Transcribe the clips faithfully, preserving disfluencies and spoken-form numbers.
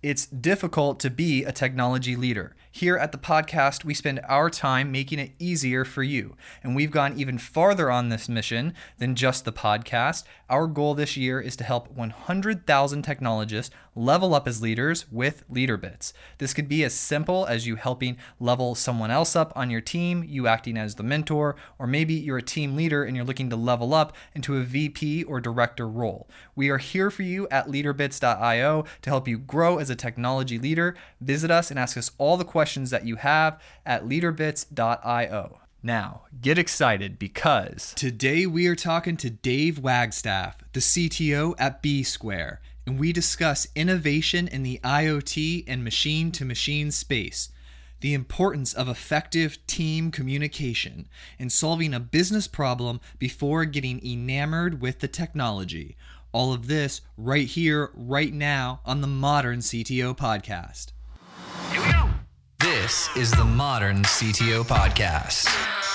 It's difficult to be a technology leader. Here at the podcast, we spend our time making it easier for you. And we've gone even farther on this mission than just the podcast. Our goal this year is to help one hundred thousand technologists level up as leaders with LeaderBits. This could be as simple as you helping level someone else up on your team, you acting as the mentor, or maybe you're a team leader and you're looking to level up into a V P or director role. We are here for you at leaderbits dot io to help you grow as a technology leader. Visit us and ask us all the questions that you have at leaderbits dot io. Now, get excited because today we are talking to Dave Wagstaff, the C T O at B Square, and we discuss innovation in the IoT and machine-to-machine space, the importance of effective team communication, and solving a business problem before getting enamored with the technology. All of this right here, right now on the Modern C T O Podcast. Here we go. This is the Modern C T O Podcast.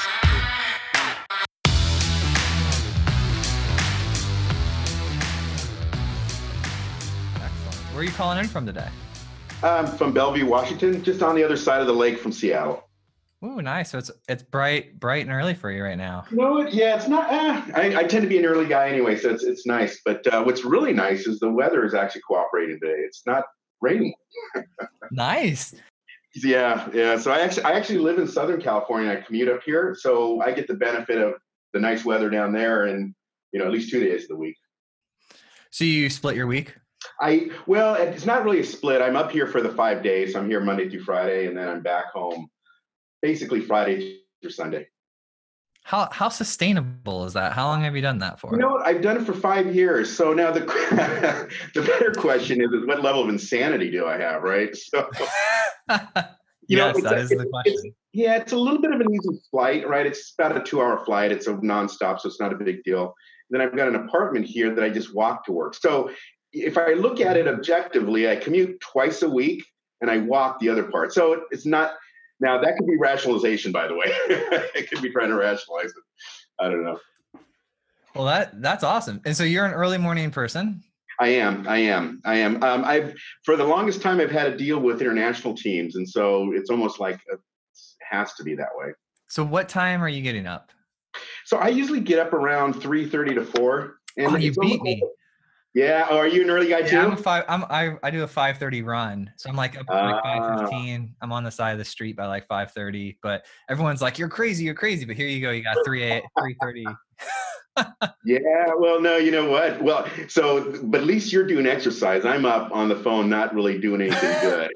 Excellent. Where are you calling in from today? I'm from Bellevue, Washington, just on the other side of the lake from Seattle. Ooh, nice. So it's it's bright, bright and early for you right now. You know what? Yeah, it's not. Eh, I, I tend to be an early guy anyway, so it's it's nice. But uh, what's really nice is the weather is actually cooperating today. It's not raining. Nice. Yeah, yeah. So I actually I actually live in Southern California. I commute up here, so I get the benefit of the nice weather down there, and you know at least two days of the week. So you split your week? I well, it's not really a split. I'm up here for the five days. I'm here Monday through Friday, and then I'm back home basically Friday through Sunday. How how sustainable is that? How long have you done that for? You know what? I've done it for five years. So now the the better question is, is what level of insanity do I have, right? So you yes, know, that a, is the question. It's, yeah, it's a little bit of an easy flight, right? It's about a two-hour flight. It's a nonstop, so it's not a big deal. And then I've got an apartment here that I just walk to work. So if I look at it objectively, I commute twice a week and I walk the other part. So it's not. Now, that could be rationalization, by the way. It could be trying to rationalize it. I don't know. Well, that that's awesome. And so you're an early morning person? I am. I am. I am. Um, I've for the longest time, I've had to deal with international teams. And so it's almost like it has to be that way. So what time are you getting up? So I usually get up around three thirty to four. And oh, you beat me. Yeah. Oh, are you an early guy too? Yeah, I'm a five. I'm I I do a five thirty run, so I'm like up at like five fifteen. I'm on the side of the street by like five thirty. But everyone's like, "You're crazy, you're crazy." But here you go, you got three three thirty. Yeah. Well, no, you know what? Well, so but at least you're doing exercise. I'm up on the phone, not really doing anything good.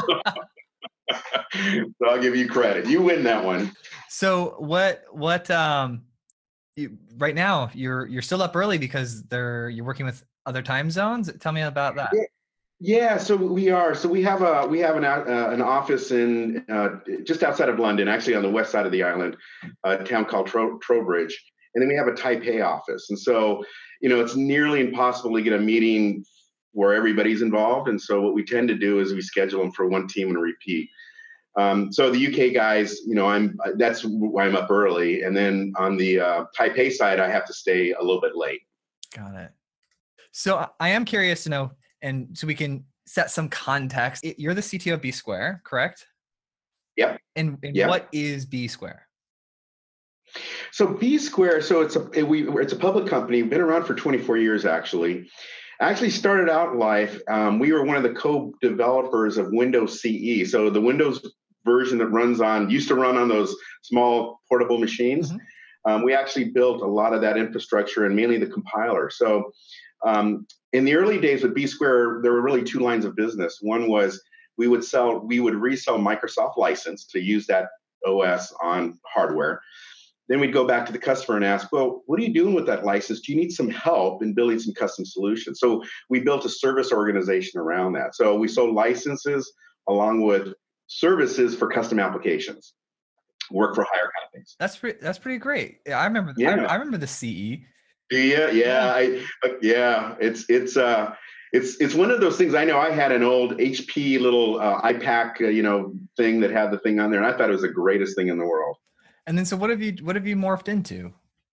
So I'll give you credit. You win that one. So what what um you, right now you're you're still up early because they're you're working with other time zones. Tell me about that. Yeah, yeah, so we are. So we have a we have an uh, an office in uh, just outside of London, actually on the west side of the island, a town called Tro- Trowbridge, and then we have a Taipei office. And so, you know, it's nearly impossible to get a meeting where everybody's involved. And so, what we tend to do is we schedule them for one team and repeat. Um, so the U K guys, you know, I'm that's why I'm up early, and then on the uh, Taipei side, I have to stay a little bit late. Got it. So I am curious to know, and so we can set some context. You're the C T O of B Square, correct? Yep. And, and yep. What is B Square? So B Square, so it's a it, we it's a public company. Been around for twenty-four years, actually. Actually started out in life. Um, we were one of the co-developers of Windows C E. So the Windows version that runs on used to run on those small portable machines. Mm-hmm. Um, we actually built a lot of that infrastructure and mainly the compiler. So. Um, in the early days with B Square, there were really two lines of business. One was we would sell, we would resell Microsoft license to use that O S on hardware. Then we'd go back to the customer and ask, well, what are you doing with that license? Do you need some help in building some custom solutions? So we built a service organization around that. So we sold licenses along with services for custom applications, work for hire companies. That's pretty, that's pretty great. I remember, yeah. I, I remember the C E. Yeah, yeah, I, yeah. It's it's uh it's it's one of those things. I know I had an old H P little uh, iPac, uh, you know, thing that had the thing on there, and I thought it was the greatest thing in the world. And then, so what have you what have you morphed into?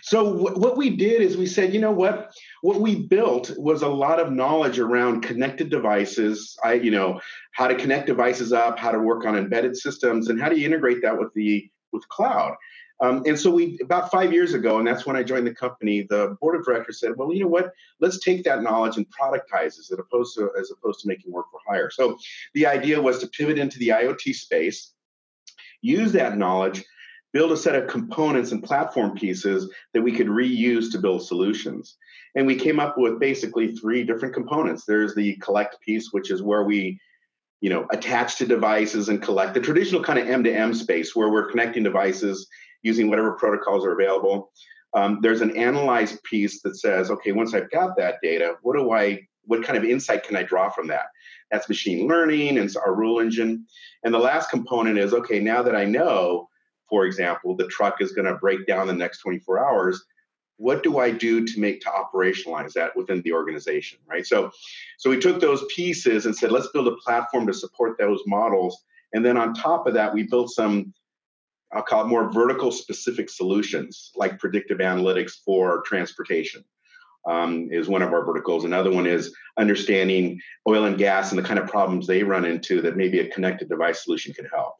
So w- what we did is we said, you know what? What we built was a lot of knowledge around connected devices. I, you know, how to connect devices up, how to work on embedded systems, and how do you integrate that with the with cloud. Um, and so we about five years ago, and that's when I joined the company. The board of directors said, well, you know what? Let's take that knowledge and productize it, as opposed to as opposed to making work for hire. So the idea was to pivot into the IoT space, use that knowledge, build a set of components and platform pieces that we could reuse to build solutions. And we came up with basically three different components. There's the collect piece, which is where we, you know, attach to devices and collect, the traditional kind of M to M space where we're connecting devices using whatever protocols are available. Um, there's an analyze piece that says, okay, once I've got that data, what do I, what kind of insight can I draw from that? That's machine learning and our rule engine. And the last component is, okay, now that I know, for example, the truck is going to break down the next twenty-four hours, what do I do to make to operationalize that within the organization, right? So, so we took those pieces and said, let's build a platform to support those models. And then on top of that, we built some, I'll call it more vertical specific solutions, like predictive analytics for transportation um, is one of our verticals. Another one is understanding oil and gas and the kind of problems they run into that maybe a connected device solution could help.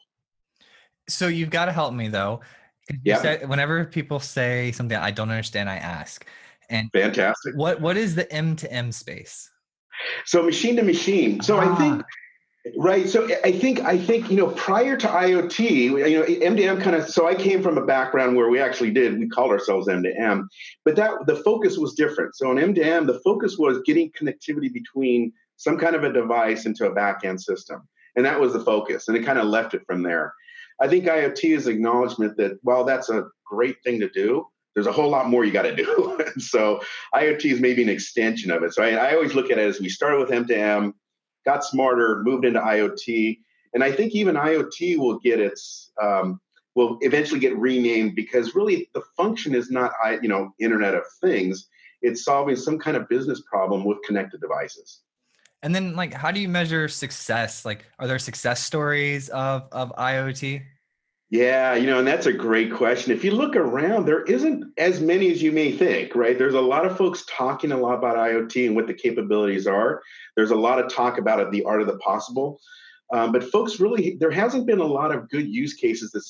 So you've got to help me though. You Yeah. said, whenever people say something I don't understand, I ask. And fantastic. What what is the M to M space? So machine to machine. So ah. I think right. So I think I think you know prior to IoT, you know M to M kind of. So I came from a background where we actually did we called ourselves M to M, but that the focus was different. So in M to M, the focus was getting connectivity between some kind of a device into a back end system, and that was the focus. And it kind of left it from there. I think IoT is acknowledgement that, well, that's a great thing to do. There's a whole lot more you got to do. So IoT is maybe an extension of it. So I, I always look at it as we started with M to M, got smarter, moved into IoT. And I think even IoT will get its, um, will eventually get renamed because really the function is not, you know, Internet of Things. It's solving some kind of business problem with connected devices. And then, like, how do you measure success? Like, are there success stories of, of IoT? Yeah, you know, and that's a great question. If you look around, there isn't as many as you may think, right? There's a lot of folks talking a lot about IoT and what the capabilities are. There's a lot of talk about it, the art of the possible. Um, but folks really, there hasn't been a lot of good use cases that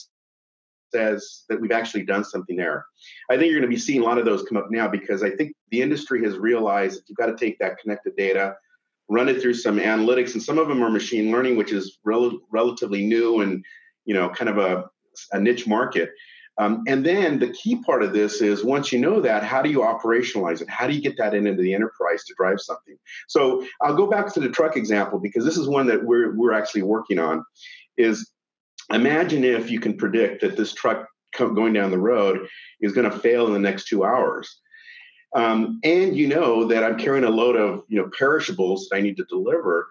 says that we've actually done something there. I think you're going to be seeing a lot of those come up now because I think the industry has realized that you've got to take that connected data, run it through some analytics, and some of them are machine learning, which is rel- relatively new and, you know, kind of a, a niche market. Um, and then the key part of this is once you know that, how do you operationalize it? How do you get that into the enterprise to drive something? So I'll go back to the truck example because this is one that we're we're actually working on. Is imagine if you can predict that this truck going down the road is going to fail in the next two hours. Um, and you know that I'm carrying a load of you know perishables that I need to deliver.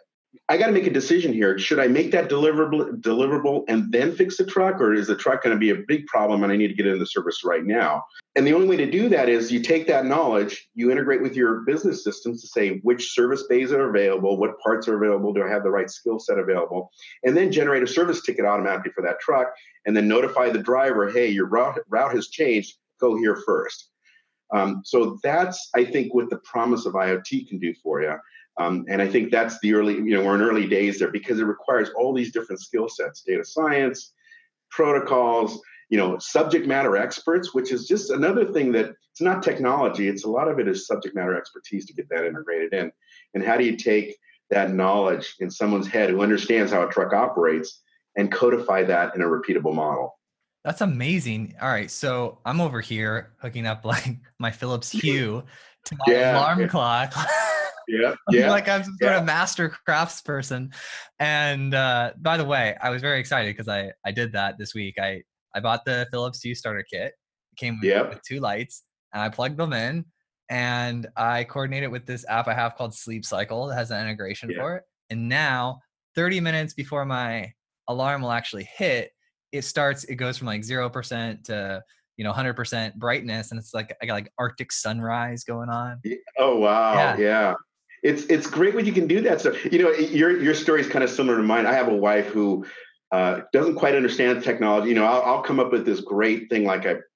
I got to make a decision here. Should I make that deliverable, deliverable and then fix the truck, or is the truck going to be a big problem and I need to get it into service right now? And the only way to do that is you take that knowledge, you integrate with your business systems to say which service bays are available, what parts are available, do I have the right skill set available, and then generate a service ticket automatically for that truck, and then notify the driver, hey, your route, route has changed, go here first. Um, so that's, I think, what the promise of IoT can do for you. Um, and I think that's the early, you know, we're in early days there because it requires all these different skill sets, data science, protocols, you know, subject matter experts, which is just another thing that it's not technology. It's a lot of it is subject matter expertise to get that integrated in. And how do you take that knowledge in someone's head who understands how a truck operates and codify that in a repeatable model? That's amazing. All right. So I'm over here hooking up like my Philips Hue to my yeah, alarm yeah. clock. Yeah, yeah. Like I'm some sort yeah. of master crafts person. And uh, by the way, I was very excited because I, I did that this week. I, I bought the Philips Hue starter kit. It came with, yep. with two lights and I plugged them in and I coordinated with this app I have called Sleep Cycle that has an integration yeah. for it. And now thirty minutes before my alarm will actually hit, it starts, it goes from like zero percent to, you know, one hundred percent brightness. And it's like, I got like Arctic sunrise going on. Oh, wow. Yeah. yeah. It's it's great when you can do that stuff. You know, your your story is kind of similar to mine. I have a wife who uh, doesn't quite understand technology. You know, I'll, I'll come up with this great thing like I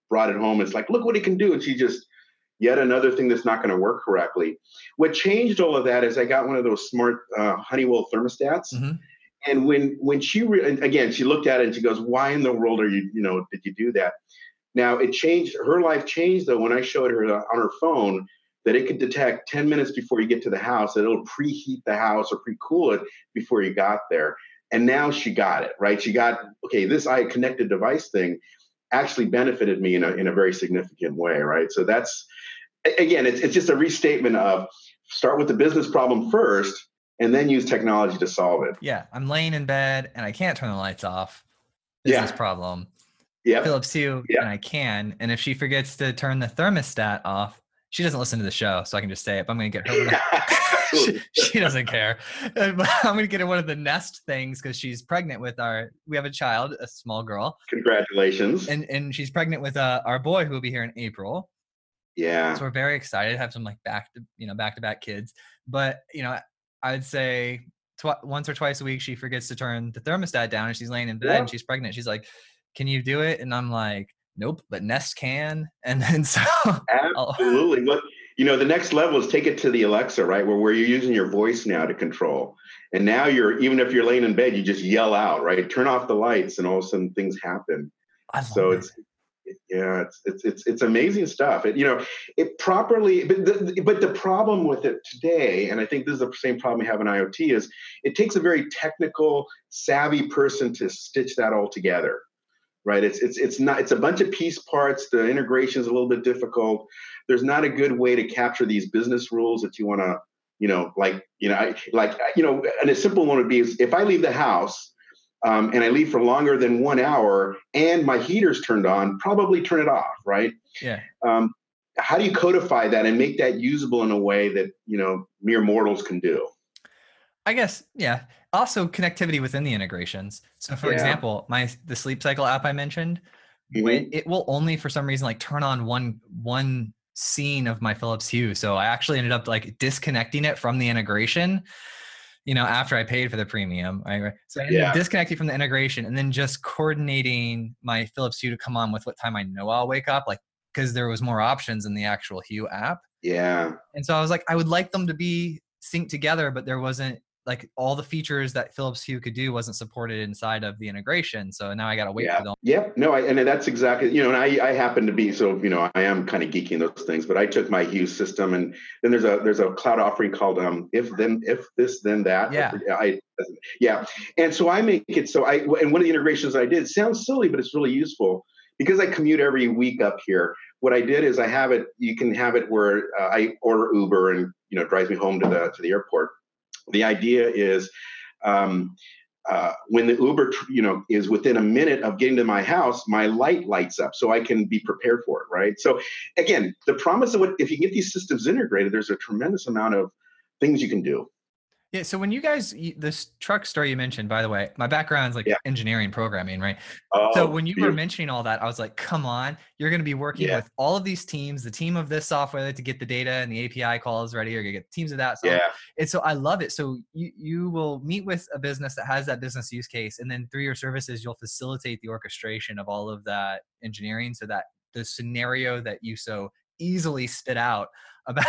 brought it home. It's like, look what it can do. And she just, yet another thing that's not going to work correctly. What changed all of that is I got one of those smart uh, Honeywell thermostats. Mm-hmm. And when when she, re- and again, she looked at it and she goes, why in the world are you, you know, did you do that? Now, it changed, her life changed, though, when I showed her on her phone that it could detect ten minutes before you get to the house, that it'll preheat the house or pre-cool it before you got there. And now she got it, right? She got, okay, this I connected device thing actually benefited me in a, in a very significant way, right? So that's, again, it's, it's just a restatement of start with the business problem first and then use technology to solve it. Yeah, I'm laying in bed and I can't turn the lights off. Business Yeah. problem. Yeah. Philips Hue, Yep. and I can. And if she forgets to turn the thermostat off, she doesn't listen to the show, so I can just say it. But I'm going to get her. she, she doesn't care. Uh, but I'm going to get her one of the Nest things because she's pregnant with our. We have a child, a small girl. Congratulations. And and she's pregnant with uh, our boy who will be here in April. Yeah. So we're very excited to have some like back to you know back to back kids. But you know, I'd say tw- once or twice a week she forgets to turn the thermostat down, and she's laying in bed Yeah. and she's pregnant. She's like, "Can you do it?" And I'm like, "Nope, but Nest can." And then so absolutely. What you know, the next level is take it to the Alexa, right? Where where you're using your voice now to control. And now you're, even if you're laying in bed, you just yell out, right? Turn off the lights, and all of a sudden things happen. I love So it. it's yeah, it's it's it's it's amazing stuff. It you know it properly, but the, but the problem with it today, and I think this is the same problem we have in IoT, is it takes a very technical, savvy person to stitch that all together. Right, it's it's it's not. It's a bunch of piece parts. The integration is a little bit difficult. There's not a good way to capture these business rules that you want to, you know, like you know, I, like you know, and a simple one would be is if I leave the house um, and I leave for longer than one hour and my heater's turned on, probably turn it off. Right. Yeah. Um, how do you codify that and make that usable in a way that you know mere mortals can do? I guess, yeah. Also connectivity within the integrations. So for Yeah. example, my the sleep cycle app I mentioned, Mhm. when it will only for some reason like turn on one one scene of my Philips Hue. So I actually ended up like disconnecting it from the integration, you know, after I paid for the premium. Right? So I ended Yeah. up disconnecting from the integration and then just coordinating my Philips Hue to come on with what time I know I'll wake up, like because there was more options in the actual Hue app. Yeah. And so I was like, I would like them to be synced together, but there wasn't like all the features that Philips Hue could do wasn't supported inside of the integration. So now I got to wait Yeah. for them. Yep. No, I, and that's exactly, you know, and I, I happen to be, so, you know, I am kind of geeky in those things, but I took my Hue system and then there's a, there's a cloud offering called, um, if then, if this, then that. Yeah. I, yeah. And so I make it, so I, and one of the integrations I did sounds silly, but it's really useful because I commute every week up here. What I did is I have it, you can have it where uh, I order Uber and, you know, it drives me home to the, to the airport. The idea is, um, uh, when the Uber, you know, is within a minute of getting to my house, my light lights up so I can be prepared for it, right? So again, the promise of what, if you get these systems integrated, there's a tremendous amount of things you can do. Yeah. So when you guys, you- this truck story you mentioned, by the way, my background's like Yeah. engineering programming, right? Oh, So when you were beautiful. mentioning all that, I was like, come on, you're going to be working Yeah. with all of these teams, the team of this software to get the data and the A P I calls ready, or you get teams of that. So, Yeah. and so I love it. So you, you will meet with a business that has that business use case. And then through your services, you'll facilitate the orchestration of all of that engineering so that the scenario that you so easily spit out about,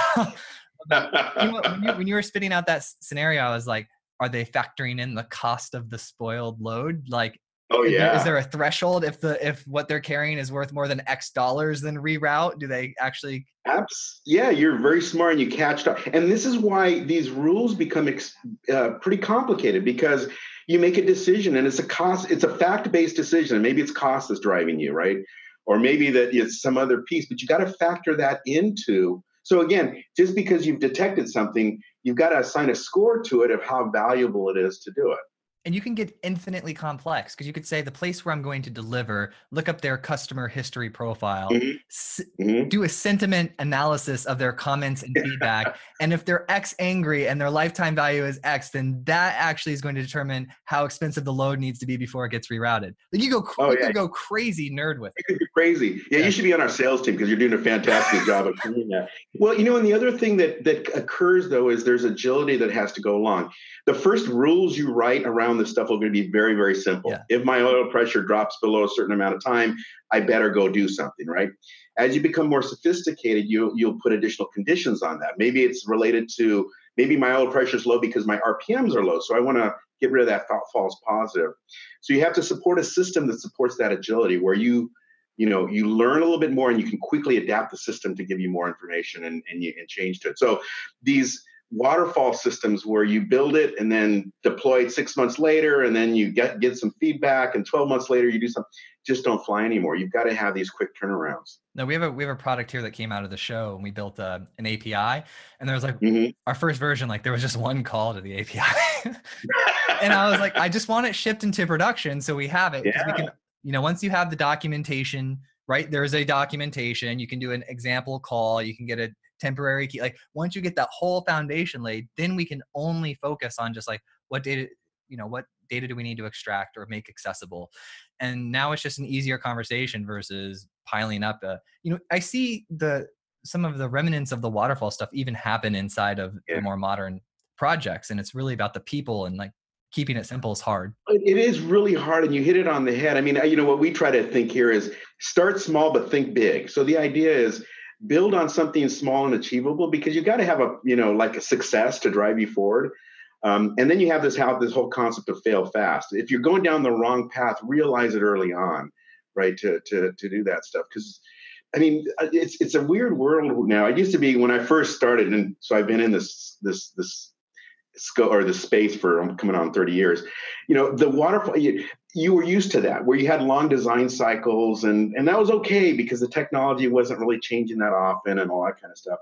about you know, when, you, when you were spitting out that s- scenario, I was like, are they factoring in the cost of the spoiled load? Like, Oh is, there, yeah. is there a threshold if the if what they're carrying is worth more than X dollars, then reroute? Do they actually? Abs- yeah, you're very smart and you catched up. And this is why these rules become ex- uh, pretty complicated because you make a decision and it's a cost, it's a fact-based decision. And maybe it's cost that's driving you, right? Or maybe that it's some other piece, but you got to factor that into. So again, just because you've detected something, you've got to assign a score to it of how valuable it is to do it. And you can get infinitely complex because you could say the place where I'm going to deliver, look up their customer history profile, Mhm. s- Mhm. do a sentiment analysis of their comments and feedback. And if they're X angry and their lifetime value is X, then that actually is going to determine how expensive the load needs to be before it gets rerouted. Like you go, cr- Oh, you yeah. could go crazy nerd with it. You could crazy. Yeah, Yeah. you should be on our sales team because you're doing a fantastic job of doing that. Well, you know, and the other thing that that occurs though is there's agility that has to go along. The first rules you write around this stuff are going to be very, very simple. Yeah. If my oil pressure drops below a certain amount of time, I better go do something, right? As you become more sophisticated, you you'll put additional conditions on that. Maybe it's related to maybe my oil pressure is low because my R P Ms are low, so I want to get rid of that false positive. So you have to support a system that supports that agility, where you you know you learn a little bit more and you can quickly adapt the system to give you more information and and, you, and change to it. So these waterfall systems where you build it and then deploy it six months later, and then you get get some feedback, and twelve months later you do something, just don't fly anymore. You've got to have these quick turnarounds. No, we have a we have a product here that came out of the show, and we built uh, an A P I, and there was like Mm-hmm. our first version, like there was just one call to the A P I, and I was like, I just want it shipped into production so we have it, because Yeah. we can, you know, once you have the documentation, right? There's a documentation. You can do an example call. You can get a temporary key. Like once you get that whole foundation laid, then we can only focus on just like what data, you know, what data do we need to extract or make accessible. And now it's just an easier conversation versus piling up a, you know, I see the, some of the remnants of the waterfall stuff even happen inside of Yeah. the more modern projects. And it's really about the people, and like keeping it simple is hard. It is really hard, and you hit it on the head. I mean, you know, what we try to think here is start small, but think big. So the idea is build on something small and achievable, because you got to have a, you know, like a success to drive you forward. Um, and then you have this how this whole concept of fail fast. If you're going down the wrong path, realize it early on, right? To to to do that stuff, because I mean, it's it's a weird world now. It used to be when I first started, and so I've been in this this this scope or the space for I'm coming on thirty years. You know, the waterfall. You, you were used to that, where you had long design cycles, and and that was okay because the technology wasn't really changing that often and all that kind of stuff.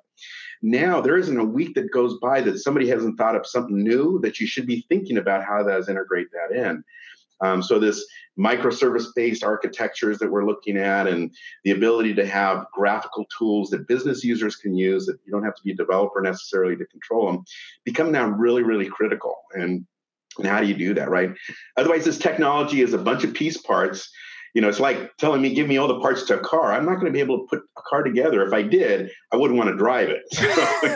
Now there isn't a week that goes by that somebody hasn't thought of something new that you should be thinking about how to integrate that in. Um, so this microservice-based architectures that we're looking at, and the ability to have graphical tools that business users can use, that you don't have to be a developer necessarily to control them, become now really, really critical. And, and how do you do that, right? Otherwise, this technology is a bunch of piece parts. You know, it's like telling me, give me all the parts to a car. I'm not going to be able to put a car together. If I did, I wouldn't want to drive it. So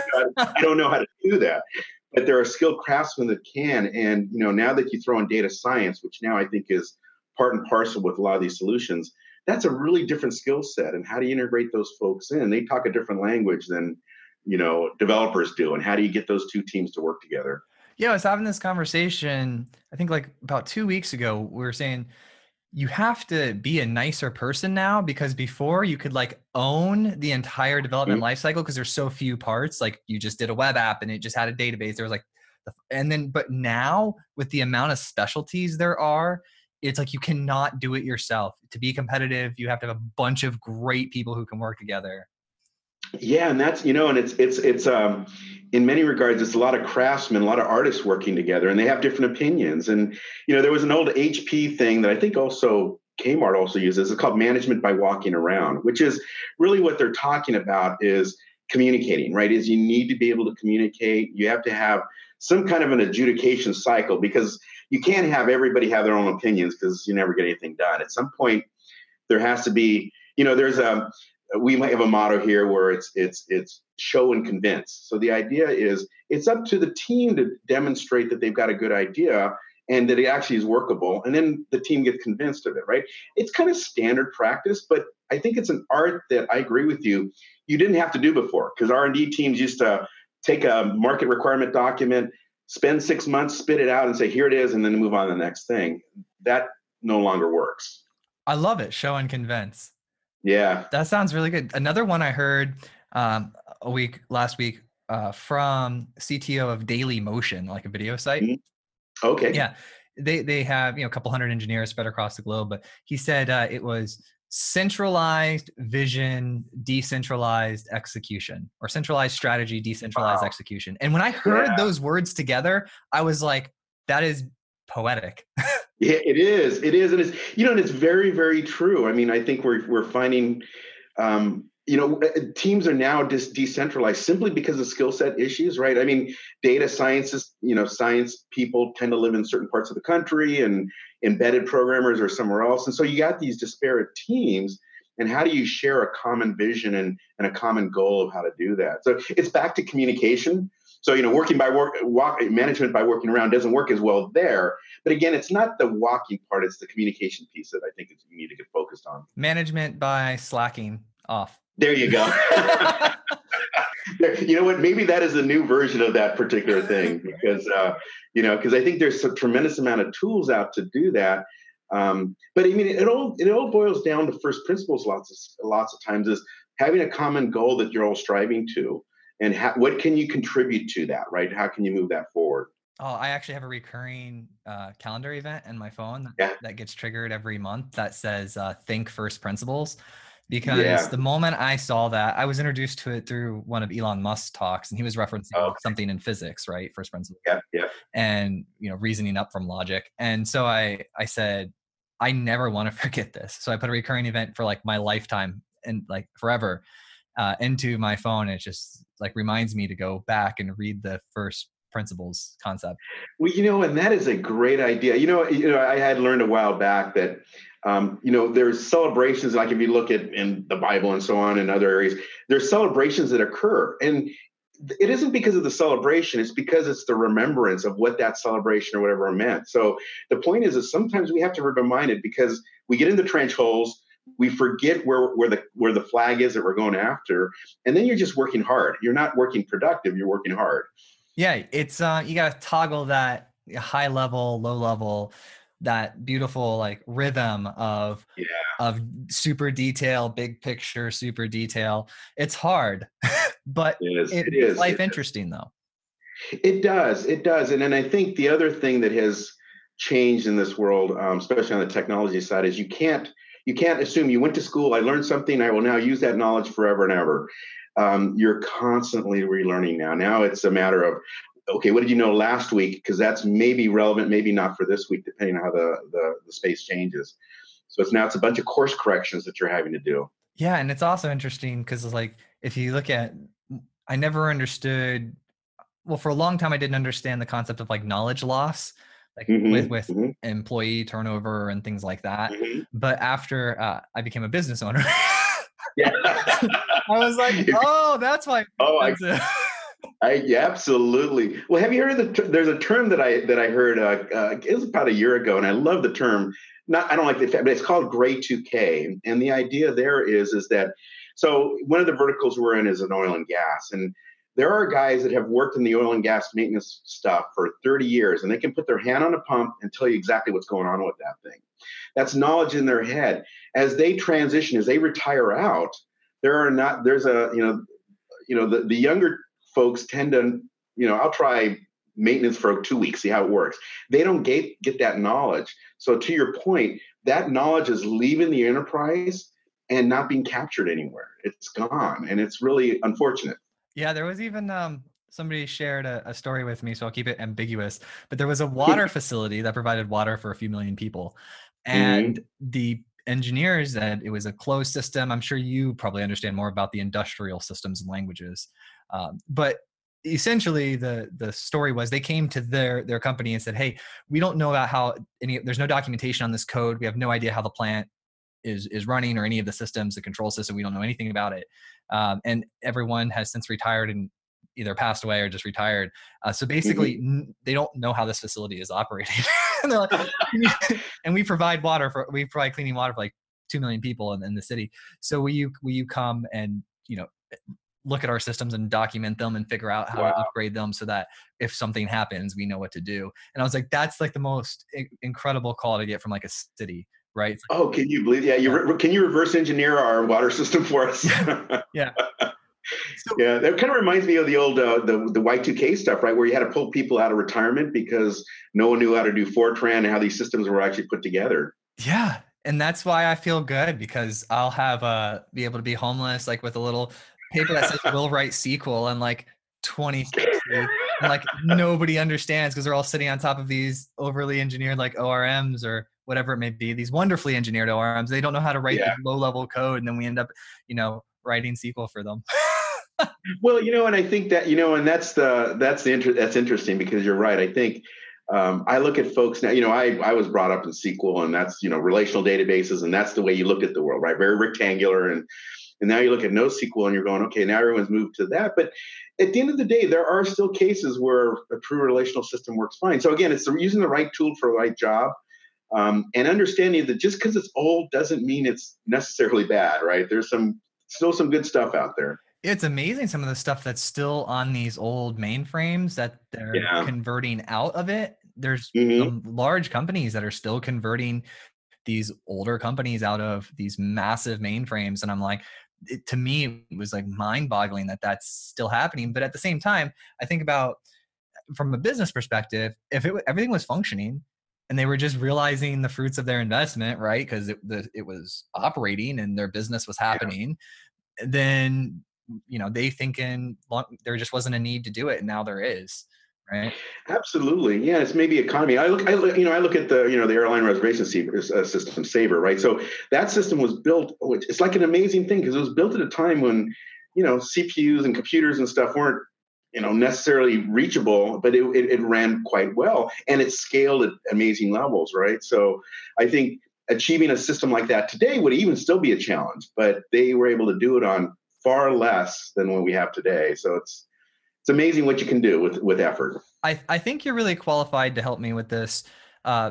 I don't know how to do that. But there are skilled craftsmen that can. And, you know, now that you throw in data science, which now I think is part and parcel with a lot of these solutions, that's a really different skill set. And how do you integrate those folks in? They talk a different language than, you know, developers do. And how do you get those two teams to work together? Yeah, I was having this conversation, I think like about two weeks ago. We were saying, you have to be a nicer person now, because before you could like own the entire development Mm-hmm. lifecycle because there's so few parts. Like you just did a web app and it just had a database. There was like, and then, but now with the amount of specialties there are, it's like you cannot do it yourself. To be competitive, you have to have a bunch of great people who can work together. Yeah, and that's, you know, and it's it's it's um in many regards, it's a lot of craftsmen, a lot of artists working together, and they have different opinions. And you know, there was an old H P thing that I think also Kmart also uses. It's called management by walking around, which is really what they're talking about is communicating, right? Is you need to be able to communicate. You have to have some kind of an adjudication cycle, because you can't have everybody have their own opinions, because you never get anything done. At some point, there has to be, you know, there's a we might have a motto here where it's it's it's show and convince. So the idea is it's up to the team to demonstrate that they've got a good idea and that it actually is workable, and then the team gets convinced of it, right? It's kind of standard practice, but I think it's an art that I agree with you, you didn't have to do before, because R and D teams used to take a market requirement document, spend six months, spit it out and say, here it is, and then move on to the next thing. That no longer works. I love it. Show and convince. Yeah. That sounds really good. Another one I heard um, a week, last week uh, from C T O of Daily Motion, like a video site. Mm-hmm. Okay. Yeah. They, they have, you know, a couple hundred engineers spread across the globe, but he said uh, it was centralized vision, decentralized execution, or centralized strategy, decentralized Wow. execution. And when I heard Yeah. those words together, I was like, that is poetic. Yeah, it is. It is. And it's, you know, and it's very, very true. I mean, I think we're, we're finding, um, you know, teams are now just decentralized simply because of skill set issues, right? I mean, data scientists, you know, science people tend to live in certain parts of the country, and embedded programmers are somewhere else. And so you got these disparate teams. and how do you share a common vision and, and a common goal of how to do that? So it's back to communication. So, you know, working by work, walk, management by working around doesn't work as well there. But again, it's not the walking part, it's the communication piece that I think is, you need to get focused on. Management by slacking off. There you go. You know what? Maybe that is a new version of that particular thing because, uh, you know, because I think there's a tremendous amount of tools out to do that. Um, but I mean, it all it all boils down to first principles. Lots of lots of times is having a common goal that you're all striving to. And how, what can you contribute to that, right? How can you move that forward? Oh, I actually have a recurring uh, calendar event in my phone that, yeah. that gets triggered every month that says uh, think first principles. Because yeah. the moment I saw that, I was introduced to it through one of Elon Musk's talks, and he was referencing oh, okay. something in physics, right? First principles. Yeah, yeah. And, you know, reasoning up from logic. And so I, I said, I never want to forget this. So I put a recurring event for like my lifetime and like forever uh, into my phone. And it just like reminds me to go back and read the first principles concept. Well, you know, and that is a great idea. You know, you know, I had learned a while back that, um, you know, there's celebrations, like if you look at in the Bible and so on in other areas, there's celebrations that occur. And it isn't because of the celebration, it's because it's the remembrance of what that celebration or whatever meant. So the point is that sometimes we have to be reminded because we get into trench holes, we forget where, where the where the flag is that we're going after, and then you're just working hard. You're not working productive, you're working hard. Yeah, it's uh, you got to toggle that high level, low level, that beautiful like rhythm of yeah. of super detail, big picture, super detail. It's hard, but it is. it, it it's is. life it interesting is. though. It does. It does. And then I think the other thing that has changed in this world, um, especially on the technology side, is you can't you can't assume you went to school, I learned something, I will now use that knowledge forever and ever. Um, you're constantly relearning now. Now it's a matter of, okay, what did you know last week? Because that's maybe relevant, maybe not for this week, depending on how the, the, the space changes. So it's now it's a bunch of course corrections that you're having to do. Yeah, and it's also interesting because it's like if you look at, I never understood. Well, for a long time, I didn't understand the concept of like knowledge loss, like mm-hmm, with with mm-hmm. employee turnover and things like that. Mm-hmm. But after uh, I became a business owner. Yeah. I was like, oh, that's why. Oh, I, I yeah, absolutely. Well, have you heard of the? There's a term that I that I heard. Uh, uh, it was about a year ago, and I love the term. Not, I don't like the, but it's called Gray two K, and the idea there is is that. So one of the verticals we're in is an oil and gas, and there are guys that have worked in the oil and gas maintenance stuff for thirty years, and they can put their hand on a pump and tell you exactly what's going on with that thing. That's knowledge in their head. As they transition, as they retire out, there are not, there's a, you know, you know, the, the younger folks tend to, you know, I'll try maintenance for two weeks, see how it works. They don't get, get that knowledge. So to your point, that knowledge is leaving the enterprise and not being captured anywhere. It's gone. And it's really unfortunate. Yeah, there was even um, somebody shared a, a story with me, so I'll keep it ambiguous. But there was a water facility that provided water for a few million people. And mm-hmm. the engineers said it was a closed system. I'm sure you probably understand more about the industrial systems and languages. Um, but essentially, the the story was they came to their their company and said, hey, we don't know about how any, there's no documentation on this code. We have no idea how the plant is is running or any of the systems, the control system. We don't know anything about it. Um, and everyone has since retired and either passed away or just retired. Uh, so basically, mm-hmm. n- they don't know how this facility is operating. And they're like, and we provide water for, we provide cleaning water for like two million people in, in the city. So will you, will you come and, you know, look at our systems and document them and figure out how wow. to upgrade them so that if something happens, we know what to do. And I was like, that's like the most I- incredible call to get from like a city. Right. Like, oh, can you believe? Yeah. You re- can you reverse engineer our water system for us? Yeah. So, yeah. That kind of reminds me of the old, uh, the, the Y two K stuff, right? Where you had to pull people out of retirement because no one knew how to do Fortran and how these systems were actually put together. Yeah. And that's why I feel good because I'll have, uh, be able to be homeless, like with a little paper that says we'll write S Q L and like twenty sixty. And like nobody understands because they're all sitting on top of these overly engineered like O R Ms or whatever it may be, these wonderfully engineered O R Ms. They don't know how to write yeah. the low level code. And then we end up, you know, writing S Q L for them. Well, you know, and I think that, you know, and that's the, that's the, inter- that's interesting because you're right. I think Um, I look at folks now, you know, I, I was brought up in S Q L, and that's, you know, relational databases, and that's the way you looked at the world, right? Very rectangular. And, and now you look at NoSQL and you're going, okay, now everyone's moved to that. But at the end of the day, there are still cases where a true relational system works fine. So again, it's using the right tool for the right job, um, and understanding that just because it's old doesn't mean it's necessarily bad, right? There's some still some good stuff out there. It's amazing some of the stuff that's still on these old mainframes that they're Yeah. converting out of it. There's Mhm. some large companies that are still converting these older companies out of these massive mainframes. And I'm like, it, to me, it was like mind boggling that that's still happening. But at the same time, I think about from a business perspective, if it everything was functioning and they were just realizing the fruits of their investment, right? Because it, the, it was operating and their business was happening, yeah. then you know, they thinking long, there just wasn't a need to do it, and now there is, right? Absolutely, yeah. It's maybe economy. I look, I look, you know, I look at the, you know, the airline reservation system, Sabre, right? So that system was built. It's like an amazing thing because it was built at a time when, you know, C P Us and computers and stuff weren't, you know, necessarily reachable, but it, it, it ran quite well, and it scaled at amazing levels, right? So I think achieving a system like that today would even still be a challenge, but they were able to do it on far less than what we have today. So it's it's amazing what you can do with with effort. I, I think you're really qualified to help me with this. Uh,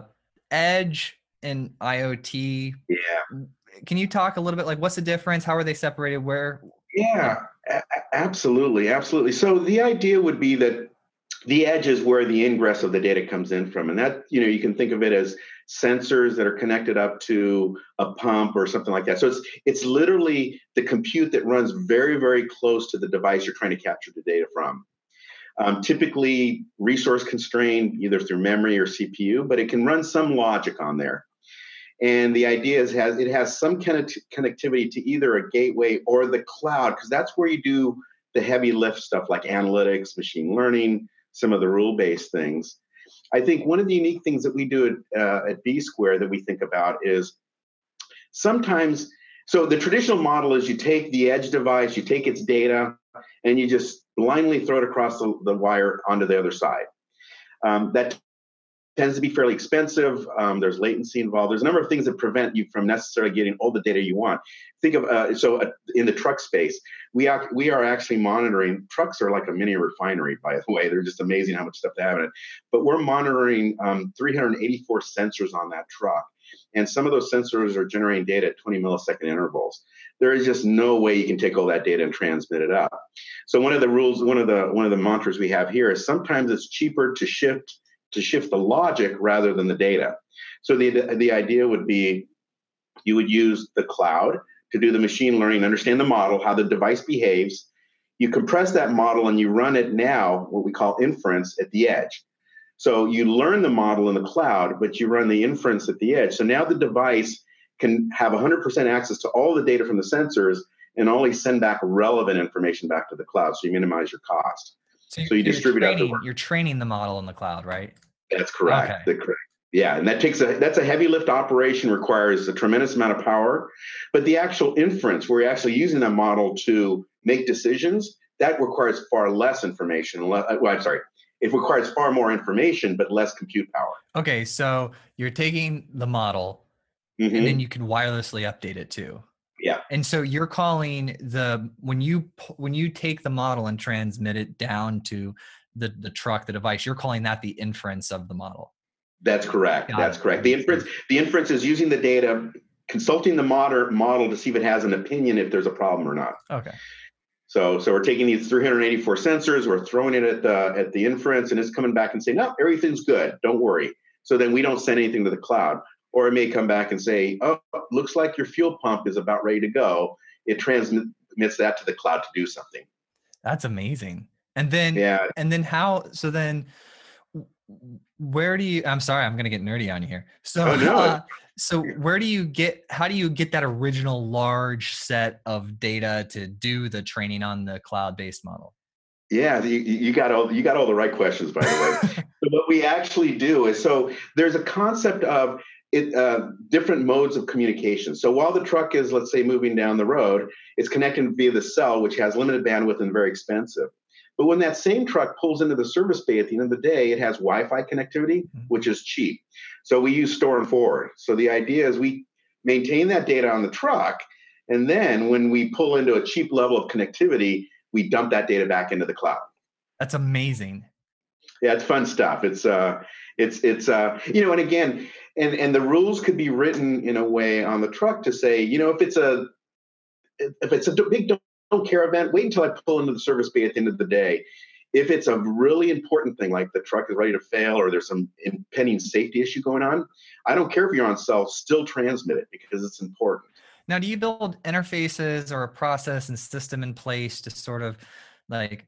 Edge and IoT. Yeah. Can you talk a little bit like what's the difference? How are they separated? Where? Yeah, a- absolutely, absolutely. So the idea would be that the edge is where the ingress of the data comes in from, and that, you know, you can think of it as sensors that are connected up to a pump or something like that. So it's it's literally the compute that runs very, very close to the device you're trying to capture the data from. Um, typically resource constrained, either through memory or C P U, but it can run some logic on there. And the idea is has it has some kind of connectivity to either a gateway or the cloud, because that's where you do the heavy lift stuff like analytics, machine learning, some of the rule-based things. I think one of the unique things that we do at, uh, at bSquare that we think about is sometimes, so the traditional model is you take the edge device, you take its data, and you just blindly throw it across the, the wire onto the other side. Um, that tends to be fairly expensive. Um, there's latency involved. There's a number of things that prevent you from necessarily getting all the data you want. Think of, uh, so uh, in the truck space, we are, we are actually monitoring, trucks are like a mini refinery, by the way. They're just amazing how much stuff they have in it. But we're monitoring um, three hundred eighty-four sensors on that truck. And some of those sensors are generating data at twenty millisecond intervals. There is just no way you can take all that data and transmit it up. So one of the rules, one of the one of the mantras we have here is sometimes it's cheaper to shift to shift the logic rather than the data. So the, the, the idea would be you would use the cloud to do the machine learning, understand the model, how the device behaves. You compress that model and you run it now, what we call inference, at the edge. So you learn the model in the cloud, but you run the inference at the edge. So now the device can have one hundred percent access to all the data from the sensors and only send back relevant information back to the cloud. So you minimize your cost. So, you, so you distribute training, out the work. You're training the model in the cloud, right? That's correct. Okay. The, correct. Yeah, and that takes a that's a heavy lift operation, requires a tremendous amount of power. But the actual inference, where you're actually using that model to make decisions, that requires far less information. Well, I'm sorry, it requires far more information, but less compute power. Okay, so you're taking the model, mm-hmm. and then you can wirelessly update it too. Yeah. And so you're calling the when you when you take the model and transmit it down to the the truck, the device, you're calling that the inference of the model. That's correct. Got That's it. correct. The inference the inference is using the data, consulting the modern model to see if it has an opinion if there's a problem or not. Okay. So so we're taking these three hundred eighty-four sensors, we're throwing it at the at the inference, and it's coming back and saying, no, everything's good. Don't worry. So then we don't send anything to the cloud. Or it may come back and say, oh, looks like your fuel pump is about ready to go. It transmits that to the cloud to do something. That's amazing. And then, yeah. and then how, so then where do you, I'm sorry, I'm going to get nerdy on you here. So, oh, no. uh, so where do you get, how do you get that original large set of data to do the training on the cloud-based model? Yeah, you, you got all you got all the right questions, by the way. So what we actually do is, so there's a concept of It, uh, different modes of communication. So while the truck is, let's say, moving down the road, it's connected via the cell, which has limited bandwidth and very expensive. But when that same truck pulls into the service bay at the end of the day, it has Wi-Fi connectivity, mm-hmm. which is cheap. So we use store and forward. So the idea is we maintain that data on the truck, and then when we pull into a cheap level of connectivity, we dump that data back into the cloud. That's amazing. Yeah, it's fun stuff. It's uh, it's it's uh, you know, and again, and and the rules could be written in a way on the truck to say, you know, if it's a if it's a big don't care event, wait until I pull into the service bay at the end of the day. If it's a really important thing, like the truck is ready to fail or there's some impending safety issue going on, I don't care if you're on cell, still transmit it because it's important. Now, do you build interfaces or a process and system in place to sort of like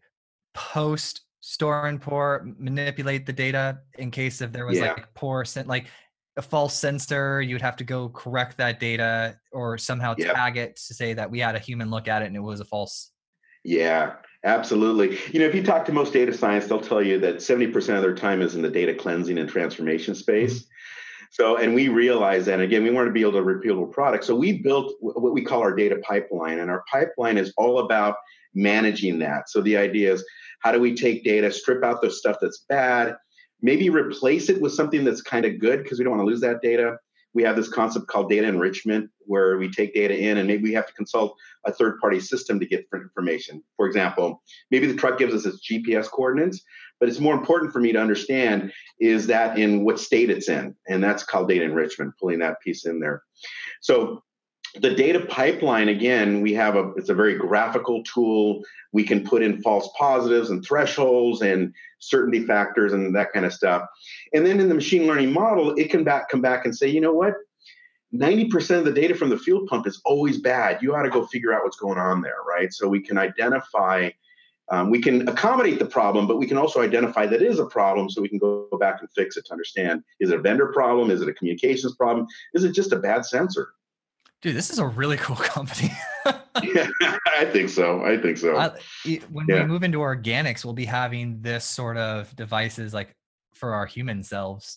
post store and port, manipulate the data in case if there was yeah. like poor, like a false sensor, you'd have to go correct that data or somehow yep. tag it to say that we had a human look at it and it was a false. Yeah, absolutely. You know, if you talk to most data science, they'll tell you that seventy percent of their time is in the data cleansing and transformation space. Mm-hmm. So, and we realize that, again, we want to be able to repeatable product. So we built what we call our data pipeline, and our pipeline is all about managing that. So the idea is, how do we take data, strip out the stuff that's bad, maybe replace it with something that's kind of good because we don't want to lose that data. We have this concept called data enrichment where we take data in and maybe we have to consult a third-party system to get different information. For example, maybe the truck gives us its G P S coordinates, but it's more important for me to understand is that in what state it's in. And that's called data enrichment, pulling that piece in there. So the data pipeline, again, we have a, it's a very graphical tool. We can put in false positives and thresholds and certainty factors and that kind of stuff. And then in the machine learning model, it can back, come back and say, you know what? ninety percent of the data from the fuel pump is always bad. You ought to go figure out what's going on there, right? So we can identify, um, we can accommodate the problem, but we can also identify that it is a problem so we can go back and fix it to understand, is it a vendor problem? Is it a communications problem? Is it just a bad sensor? Dude, this is a really cool company. Yeah, I think so. I think so. I, when yeah. we move into organics, we'll be having this sort of devices like for our human selves.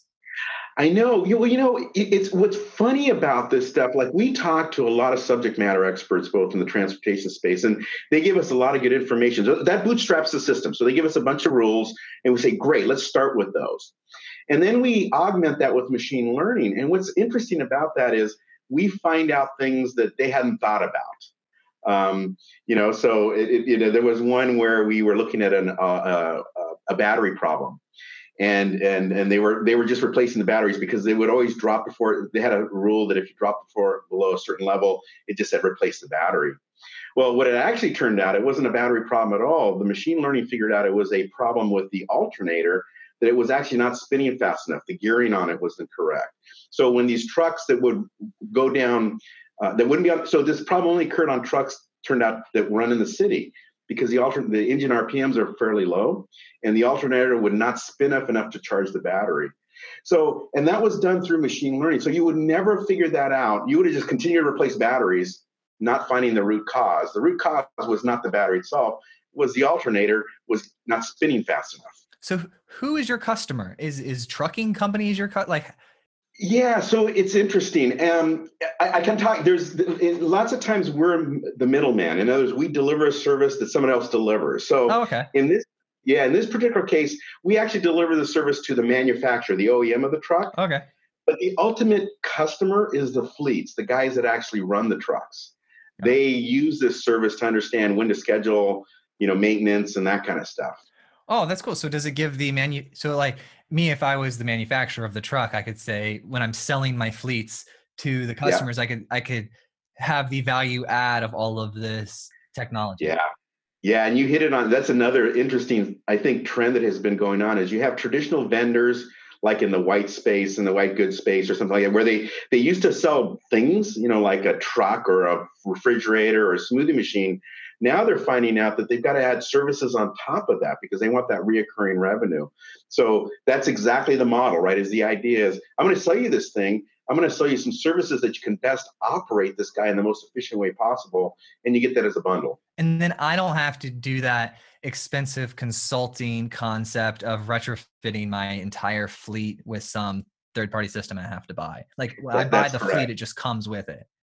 I know. You, well, you know, it, it's what's funny about this stuff. Like we talk to a lot of subject matter experts, both in the transportation space, and they give us a lot of good information. So that bootstraps the system. So they give us a bunch of rules, and we say, "Great, let's start with those." And then we augment that with machine learning. And what's interesting about that is we find out things that they hadn't thought about. Um, you know, so it, it, you know, there was one where we were looking at an, uh, uh, a battery problem. And and and they were they were just replacing the batteries because they would always drop before. They had a rule that if you drop before below a certain level, it just said replace the battery. Well, what it actually turned out, it wasn't a battery problem at all. The machine learning figured out it was a problem with the alternator, that it was actually not spinning fast enough. The gearing on it wasn't correct. So when these trucks that would go down, uh, that wouldn't be on. So this problem only occurred on trucks turned out that run in the city, because the alter, the engine R P Ms are fairly low, and the alternator would not spin up enough to charge the battery. So, and that was done through machine learning. So you would never figure that out. You would have just continued to replace batteries, not finding the root cause. The root cause was not the battery itself, was the alternator was not spinning fast enough. So who is your customer? Is is trucking companies your cut? Like, yeah, so it's interesting. Um, I, I can talk. There's lots of times we're the middleman. In other words, we deliver a service that someone else delivers. So oh, okay. in this, yeah, in this particular case, we actually deliver the service to the manufacturer, the O E M of the truck. Okay. But the ultimate customer is the fleets, the guys that actually run the trucks. Okay. They use this service to understand when to schedule, you know, maintenance and that kind of stuff. Oh, that's cool. So does it give the manu? So like me, if I was the manufacturer of the truck, I could say when I'm selling my fleets to the customers, yeah. I could I could have the value add of all of this technology. Yeah, yeah, and you hit it on. That's another interesting, I think, trend that has been going on is you have traditional vendors like in the white space and the white goods space or something like that, where they they used to sell things, you know, like a truck or a refrigerator or a smoothie machine. Now they're finding out that they've got to add services on top of that because they want that reoccurring revenue. So that's exactly the model, right? Is the idea is I'm going to sell you this thing. I'm going to sell you some services that you can best operate this guy in the most efficient way possible. And you get that as a bundle. And then I don't have to do that expensive consulting concept of retrofitting my entire fleet with some third-party system I have to buy. Like when that, I buy the correct. fleet, it just comes with it.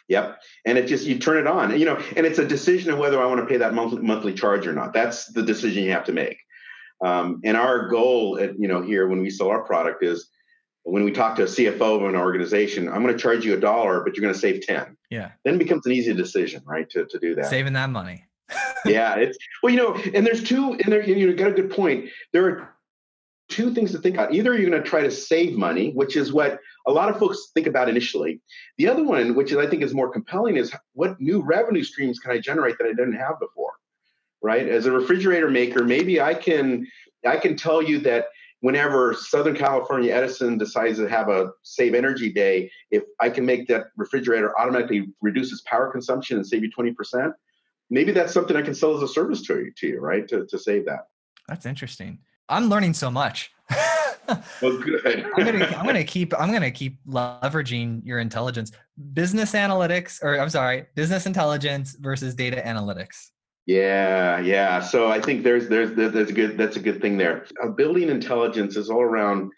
Yep. And it just, you turn it on, you know, and it's a decision of whether I want to pay that monthly, monthly charge or not. That's the decision you have to make. Um, and our goal at, you know, here when we sell our product is when we talk to a C F O of an organization, I'm going to charge you a dollar, but you're going to save ten. Yeah. Then it becomes an easy decision, right? To, to do that. Saving that money. Yeah. It's, well, you know, and there's two, and there, you got a good point. There are two things to think about. Either you're going to try to save money, which is what a lot of folks think about initially. The other one, which I think is more compelling, is what new revenue streams can I generate that I didn't have before, right? As a refrigerator maker, maybe I can I can tell you that whenever Southern California Edison decides to have a save energy day, if I can make that refrigerator automatically reduce its power consumption and save you twenty percent, maybe that's something I can sell as a service to you, to you right? To, to save that. That's interesting. I'm learning so much. Well, good. I'm gonna I'm gonna keep I'm gonna keep leveraging your intelligence. Business analytics, or I'm sorry, business intelligence versus data analytics. Yeah, yeah. So I think there's there's there's a good that's a good thing there. Uh, building intelligence is all around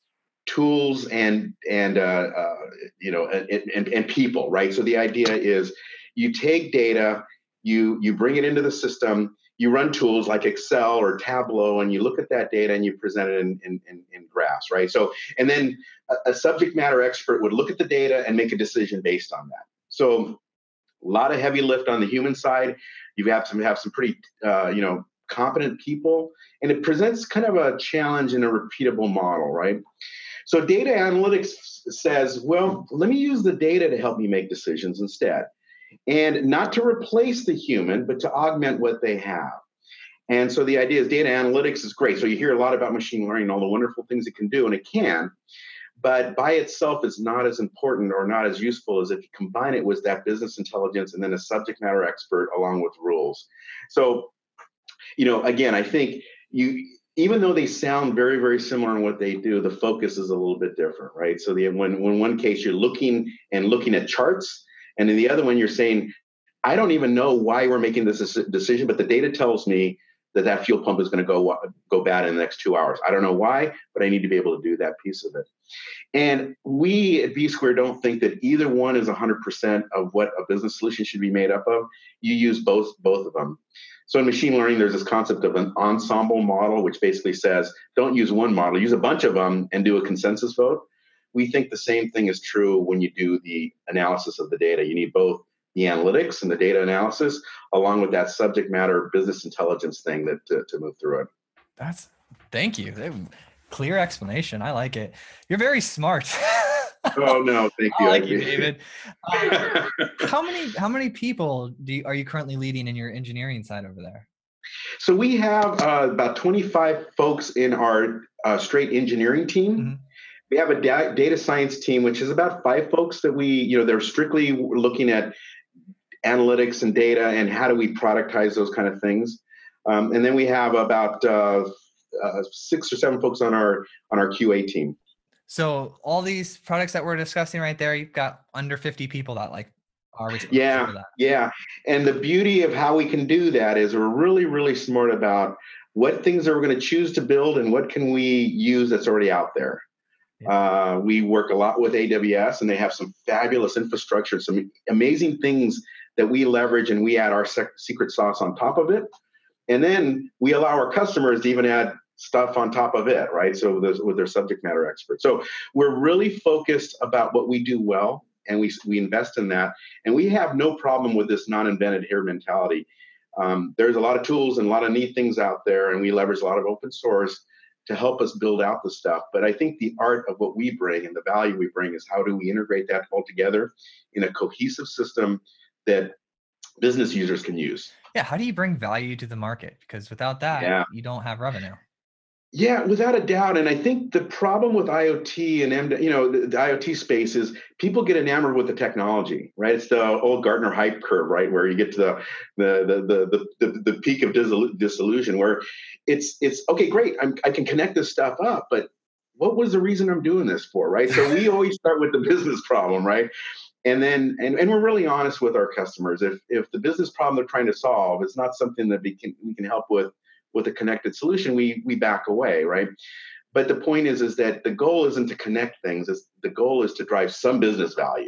tools and and uh, uh, you know and, and and people, right? So the idea is you take data, you you bring it into the system. You run tools like Excel or Tableau, and you look at that data and you present it in, in, in, in graphs, right? So, and then a, a subject matter expert would look at the data and make a decision based on that. So, a lot of heavy lift on the human side. You have to have some pretty, uh, you know, competent people, and it presents kind of a challenge in a repeatable model, right? So, data analytics says, well, let me use the data to help me make decisions instead. And not to replace the human, but to augment what they have. And so the idea is data analytics is great. So you hear a lot about machine learning, all the wonderful things it can do, and it can. But by itself, it's not as important or not as useful as if you combine it with that business intelligence and then a subject matter expert along with rules. So, you know, again, I think you, even though they sound very, very similar in what they do, the focus is a little bit different, right? So the, when, when one case you're looking and looking at charts, and in the other one, you're saying, I don't even know why we're making this decision, but the data tells me that that fuel pump is going to go go bad in the next two hours. I don't know why, but I need to be able to do that piece of it. And we at B Square don't think that either one is one hundred percent of what a business solution should be made up of. You use both both of them. So in machine learning, there's this concept of an ensemble model, which basically says, don't use one model, use a bunch of them and do a consensus vote. We think the same thing is true when you do the analysis of the data. You need both the analytics and the data analysis, along with that subject matter business intelligence thing that to, to move through it. That's thank you. Clear explanation. I like it. You're very smart. Oh no, thank you. I like you, David. Um, how many how many people do you, are you currently leading in your engineering side over there? So we have uh, about twenty-five folks in our uh, straight engineering team. Mm-hmm. We have a da- data science team, which is about five folks that we, you know, they're strictly looking at analytics and data and how do we productize those kind of things. Um, and then we have about uh, uh, six or seven folks on our on our Q A team. So all these products that we're discussing right there, you've got under fifty people that like are responsible yeah, for that. Yeah. And the beauty of how we can do that is we're really, really smart about what things are we going to choose to build and what can we use that's already out there. Uh, we work a lot with A W S, and they have some fabulous infrastructure, some amazing things that we leverage, and we add our sec- secret sauce on top of it. And then we allow our customers to even add stuff on top of it, right? So with, with their subject matter experts. So we're really focused about what we do well, and we we invest in that. And we have no problem with this non-invented here mentality. Um, there's a lot of tools and a lot of neat things out there, and we leverage a lot of open source to help us build out the stuff. But I think the art of what we bring and the value we bring is how do we integrate that all together in a cohesive system that business users can use. Yeah. How do you bring value to the market? Because without that, yeah. you don't have revenue. Yeah, without a doubt. And I think the problem with IoT and, you know, the, the IoT space is people get enamored with the technology, right? It's the old Gartner hype curve, right? Where you get to the the the the, the, the peak of disillusion, where it's it's okay, great, I'm, I can connect this stuff up, but what was the reason I'm doing this for, right? So we always start with the business problem, right? And then, and, and we're really honest with our customers. If if the business problem they're trying to solve is not something that we can we can help with with a connected solution, we we back away, right? But the point is, is that the goal isn't to connect things. It's, the goal is to drive some business value.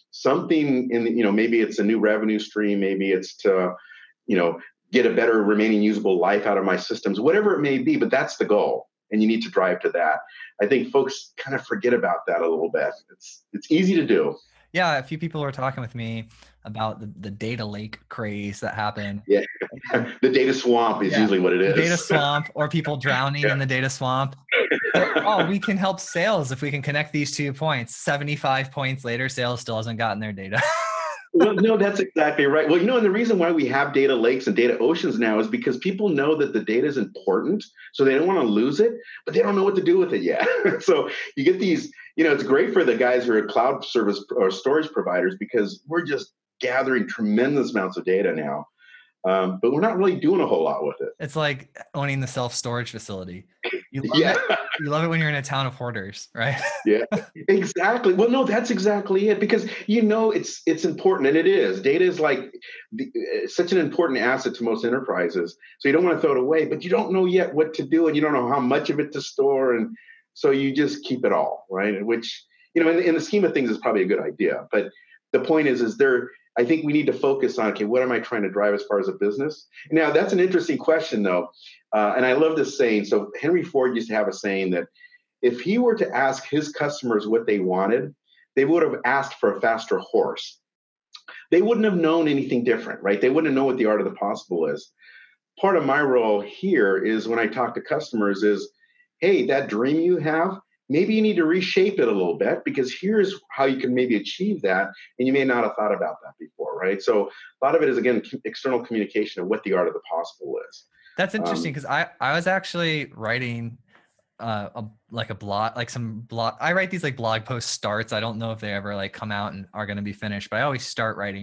something in the, you know, maybe it's a new revenue stream, maybe it's to, you know, get a better remaining usable life out of my systems, whatever it may be, but that's the goal. And you need to drive to that. I think folks kind of forget about that a little bit. It's it's easy to do. Yeah, a few people were talking with me about the, the data lake craze that happened. Yeah, the data swamp is yeah. usually what it is. Data swamp, or people drowning yeah. in the data swamp. But, oh, we can help sales if we can connect these two points. seventy-five points later, sales still hasn't gotten their data. Well, no, that's exactly right. Well, you know, and the reason why we have data lakes and data oceans now is because people know that the data is important, so they don't want to lose it, but they don't know what to do with it yet. So you get these, you know, it's great for the guys who are cloud service or storage providers because we're just gathering tremendous amounts of data now. Um, but we're not really doing a whole lot with it. It's like owning the self-storage facility. You love yeah. it. You love it when you're in a town of hoarders, right? Yeah, exactly. Well, no, that's exactly it. Because you know it's it's important, and it is. Data is like the, uh, such an important asset to most enterprises. So you don't want to throw it away, but you don't know yet what to do, and you don't know how much of it to store, and so you just keep it all, right? Which, you know, in, in the scheme of things, is probably a good idea. But the point is, is there. I think we need to focus on, okay, what am I trying to drive as far as a business? Now, that's an interesting question, though. Uh, and I love this saying. So Henry Ford used to have a saying that if he were to ask his customers what they wanted, they would have asked for a faster horse. They wouldn't have known anything different, right? They wouldn't know what the art of the possible is. Part of my role here is when I talk to customers is, hey, that dream you have, maybe you need to reshape it a little bit because here's how you can maybe achieve that. And you may not have thought about that before, right? So a lot of it is, again, external communication of what the art of the possible is. That's interesting because um, I, I was actually writing uh, a, like a blog, like some blog. I write these like blog post starts. I don't know if they ever like come out and are going to be finished, but I always start writing.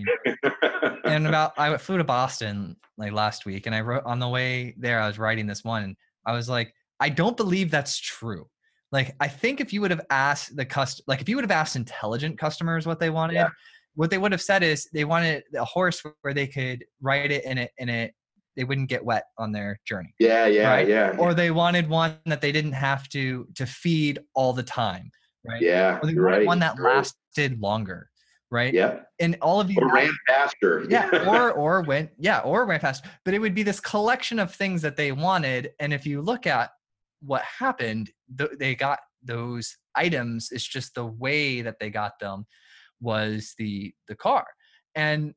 And about, I flew to Boston like last week and I wrote on the way there, I was writing this one. And I was like, I don't believe that's true. Like, I think if you would have asked the cust, like if you would have asked intelligent customers what they wanted, yeah. what they would have said is they wanted a horse where they could ride it in it, in it, they wouldn't get wet on their journey. Yeah, yeah, right? yeah. Or they wanted one that they didn't have to to feed all the time, right? Yeah, or they wanted right. one that right. lasted longer, right? Yeah. And all of you or ran faster. Yeah, or or went yeah, or ran faster. But it would be this collection of things that they wanted, and if you look at what happened, th- they got those items. It's just the way that they got them was the the car. And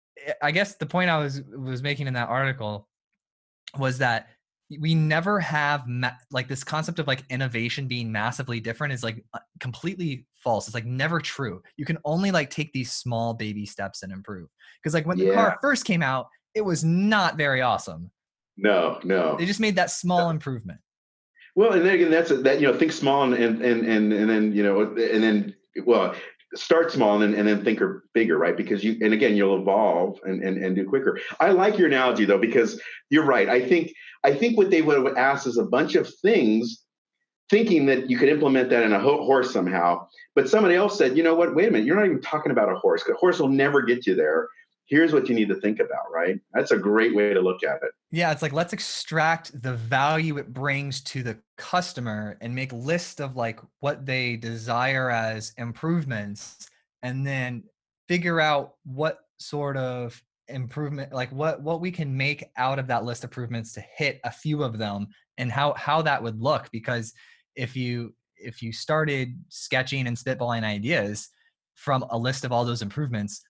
I guess the point I was was making in that article was that we never have ma- like this concept of like innovation being massively different is like completely false. It's like never true. You can only like take these small baby steps and improve. Because like when the yeah. car first came out, it was not very awesome. No, no. They just made that small no. improvement. Well, and then again, that's a, that, you know, think small and, and, and, and then, you know, and then, well, start small and then, and then think bigger, right? Because you, and again, you'll evolve and, and, and do quicker. I like your analogy though, because you're right. I think, I think what they would have asked is a bunch of things thinking that you could implement that in a ho- horse somehow. But somebody else said, you know what, wait a minute, you're not even talking about a horse. A horse will never get you there. Here's what you need to think about, right? That's a great way to look at it. Yeah, it's like, let's extract the value it brings to the customer and make list of like what they desire as improvements, and then figure out what sort of improvement, like what, what we can make out of that list of improvements to hit a few of them and how, how that would look. Because if you, if you started sketching and spitballing ideas from a list of all those improvements,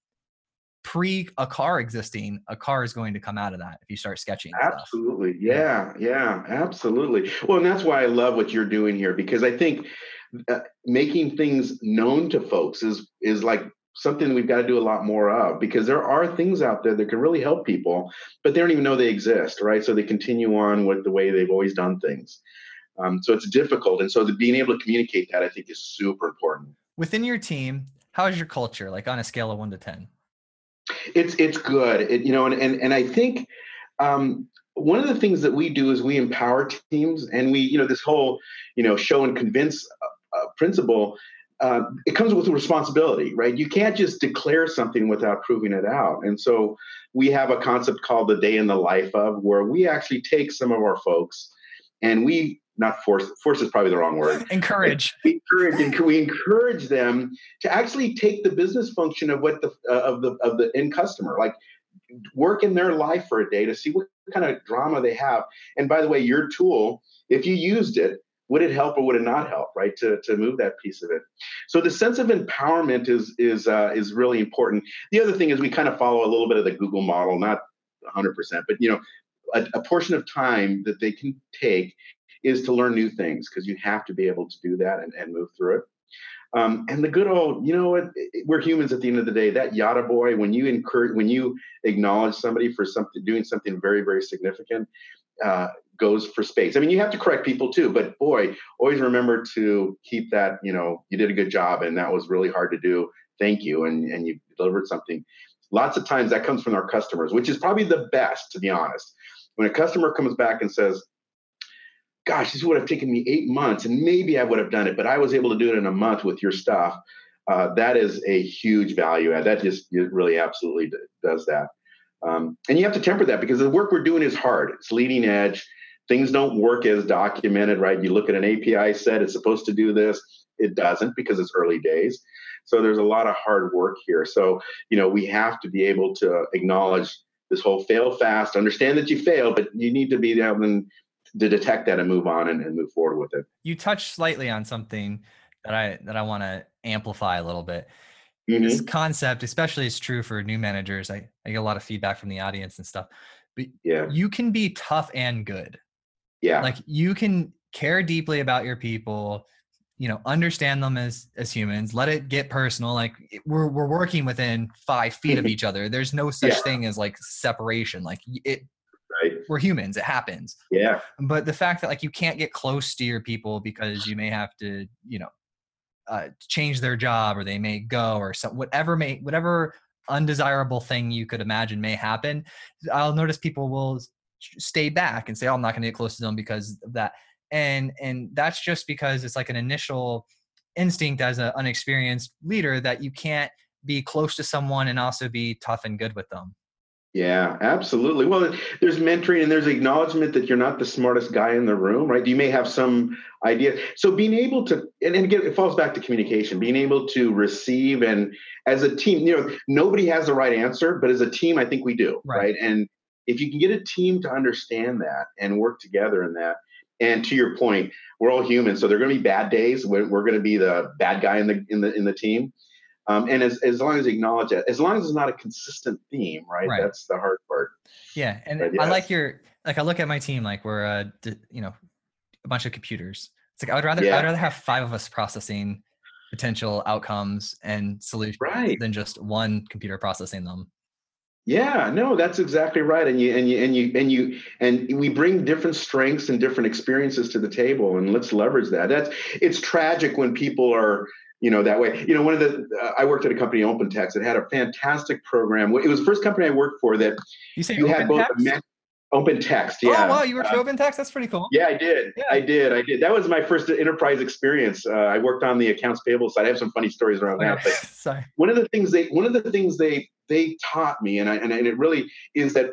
pre a car existing, a car is going to come out of that if you start sketching. Absolutely. Yeah. Yeah, absolutely. Well, and that's why I love what you're doing here, because I think uh, making things known to folks is, is like something we've got to do a lot more of, because there are things out there that can really help people, but they don't even know they exist. Right. So they continue on with the way they've always done things. Um, so it's difficult. And so the, being able to communicate that, I think, is super important. Within your team, how is your culture, like on a scale of one to ten? It's it's good, it, you know, and and and I think um, one of the things that we do is we empower teams, and we, you know, this whole, you know, show and convince uh, principle. Uh, it comes with a responsibility, right? You can't just declare something without proving it out. And so we have a concept called the day in the life of, where we actually take some of our folks and we not force, force is probably the wrong word. Encourage. We encourage, we encourage them to actually take the business function of what the, uh, of the, of the end customer, like work in their life for a day to see what kind of drama they have. And by the way, your tool, if you used it, would it help or would it not help, right? To, to move that piece of it. So the sense of empowerment is, is, uh, is really important. The other thing is we kind of follow a little bit of the Google model, not one hundred percent, but you know, a, a portion of time that they can take is to learn new things, because you have to be able to do that and, and move through it. Um, and the good old, you know what, we're humans at the end of the day. That yada boy, when you encourage, when you acknowledge somebody for something, doing something very, very significant, uh, goes for space. I mean, you have to correct people too, but boy, always remember to keep that, you know, you did a good job and that was really hard to do. Thank you. And, and you delivered something. Lots of times that comes from our customers, which is probably the best, to be honest. When a customer comes back and says, gosh, this would have taken me eight months and maybe I would have done it, but I was able to do it in a month with your stuff. Uh, that is a huge value add. That just it really absolutely does that. Um, and you have to temper that, because the work we're doing is hard. It's leading edge. Things don't work as documented, right? You look at an A P I set, it's supposed to do this. It doesn't, because it's early days. So there's a lot of hard work here. So, you know, we have to be able to acknowledge this whole fail fast, understand that you failed, but you need to be able to detect that and move on and, and move forward with it. You touched slightly on something that I, that I want to amplify a little bit. Mm-hmm. This concept, especially is true for new managers. I, I get a lot of feedback from the audience and stuff, but yeah, you can be tough and good. Yeah. Like you can care deeply about your people, you know, understand them as, as humans, let it get personal. Like we're, we're working within five feet of each other. There's no such Yeah. thing as like separation. Like it, right. We're humans. It happens. Yeah. But the fact that like you can't get close to your people because you may have to, you know, uh, change their job, or they may go, or some, whatever may, whatever undesirable thing you could imagine may happen. I'll notice people will stay back and say, oh, I'm not going to get close to them because of that. And, and that's just because it's like an initial instinct as an unexperienced leader that you can't be close to someone and also be tough and good with them. Yeah, absolutely. Well, there's mentoring and there's acknowledgement that you're not the smartest guy in the room, right? You may have some idea. So being able to, and, and again, it falls back to communication, being able to receive, and as a team, you know, nobody has the right answer, but as a team, I think we do, right? right? And if you can get a team to understand that and work together in that, and to your point, we're all human, so there are going to be bad days. We're, we're going to be the bad guy in the in the in the team. Um, and as, as long as you acknowledge it, as long as it's not a consistent theme, right? right. That's the hard part. Yeah. And yes. I like your, like, I look at my team, like we're, uh, you know, a bunch of computers. It's like, I would rather, yeah. I'd rather have five of us processing potential outcomes and solutions right. than just one computer processing them. Yeah, no, that's exactly right. And you, and you, and you, and you, and we bring different strengths and different experiences to the table, and let's leverage that. That's, it's tragic when people are, you know, that way. You know, one of the, uh, I worked at a company, OpenText, that had a fantastic program. It was the first company I worked for that you, say you had both a me- OpenText. Yeah. Oh, wow. You worked for uh, OpenText? That's pretty cool. Yeah, I did. Yeah. I did. I did. That was my first enterprise experience. Uh, I worked on the accounts payable side. I have some funny stories around that. But Sorry. One of the things they, one of the things they, they taught me, and I, and, and it really is that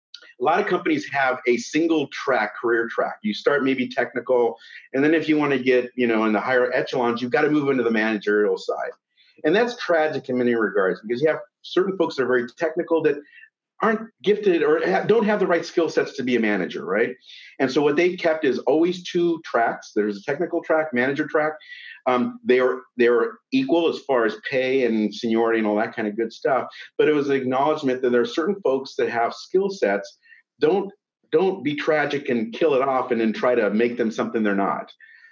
a lot of companies have a single track career track. You start maybe technical, and then if you want to get, you know, in the higher echelons, you've got to move into the managerial side. And that's tragic in many regards, because you have certain folks that are very technical that aren't gifted or ha- don't have the right skill sets to be a manager, right? And so what they kept is always two tracks. There's a technical track, manager track. Um, they were they were equal as far as pay and seniority and all that kind of good stuff. But it was an acknowledgement that there are certain folks that have skill sets. Don't don't be tragic and kill it off and then try to make them something they're not.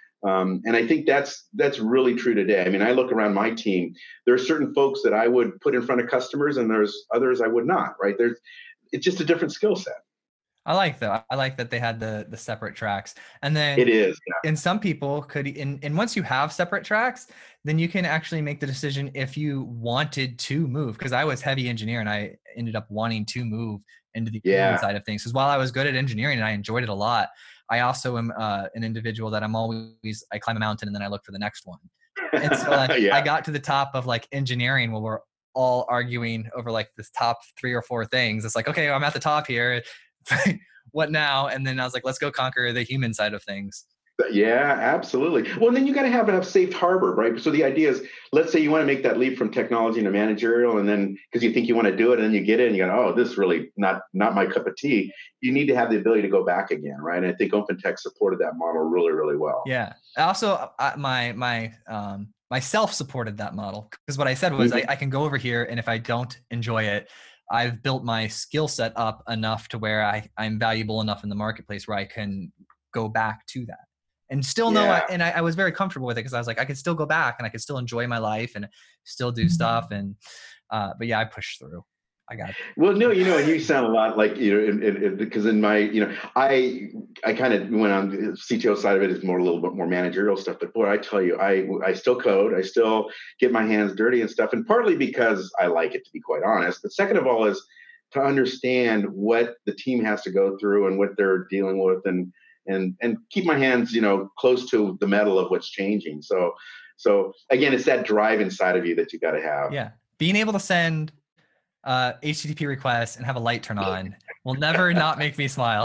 Um, and I think that's that's really true today. I mean, I look around my team. There are certain folks that I would put in front of customers, and there's others I would not. Right? There's it's just a different skill set. I like that. I like that they had the the separate tracks, and then it is. Yeah. And some people could, and and once you have separate tracks, then you can actually make the decision if you wanted to move. Because I was heavy engineer, and I ended up wanting to move into the yeah. side of things. Because while I was good at engineering and I enjoyed it a lot, I also am uh, an individual that I'm always, I climb a mountain and then I look for the next one. And so uh, yeah. I got to the top of like engineering where we're all arguing over like this top three or four things. It's like, okay, I'm at the top here. What now? And then I was like, let's go conquer the human side of things. Yeah, absolutely. Well, and then you got to have a safe harbor, right? So the idea is, let's say you want to make that leap from technology to managerial, and then because you think you want to do it, and then you get it, and you go, oh, this is really not not my cup of tea. You need to have the ability to go back again, right? And I think OpenText supported that model really, really well. Yeah. Also, uh, my my um, myself supported that model, because what I said was, mm-hmm. I, I can go over here, and if I don't enjoy it, I've built my skill set up enough to where I, I'm valuable enough in the marketplace where I can go back to that. And still know, yeah. I, and I, I was very comfortable with it, because I was like, I could still go back and I could still enjoy my life and still do stuff. And, uh, but yeah, I pushed through. I got it. Well, no, you know, and you sound a lot like, you know, in, in, in, because in my, you know, I, I kind of went on the C T O side of it is more, a little bit more managerial stuff, but boy, I tell you, I, I still code, I still get my hands dirty and stuff. And partly because I like it, to be quite honest, but second of all is to understand what the team has to go through and what they're dealing with, and, and and keep my hands, you know, close to the metal of what's changing. So, so again, it's that drive inside of you that you got to have. Yeah, being able to send uh, H T T P requests and have a light turn on will never not make me smile.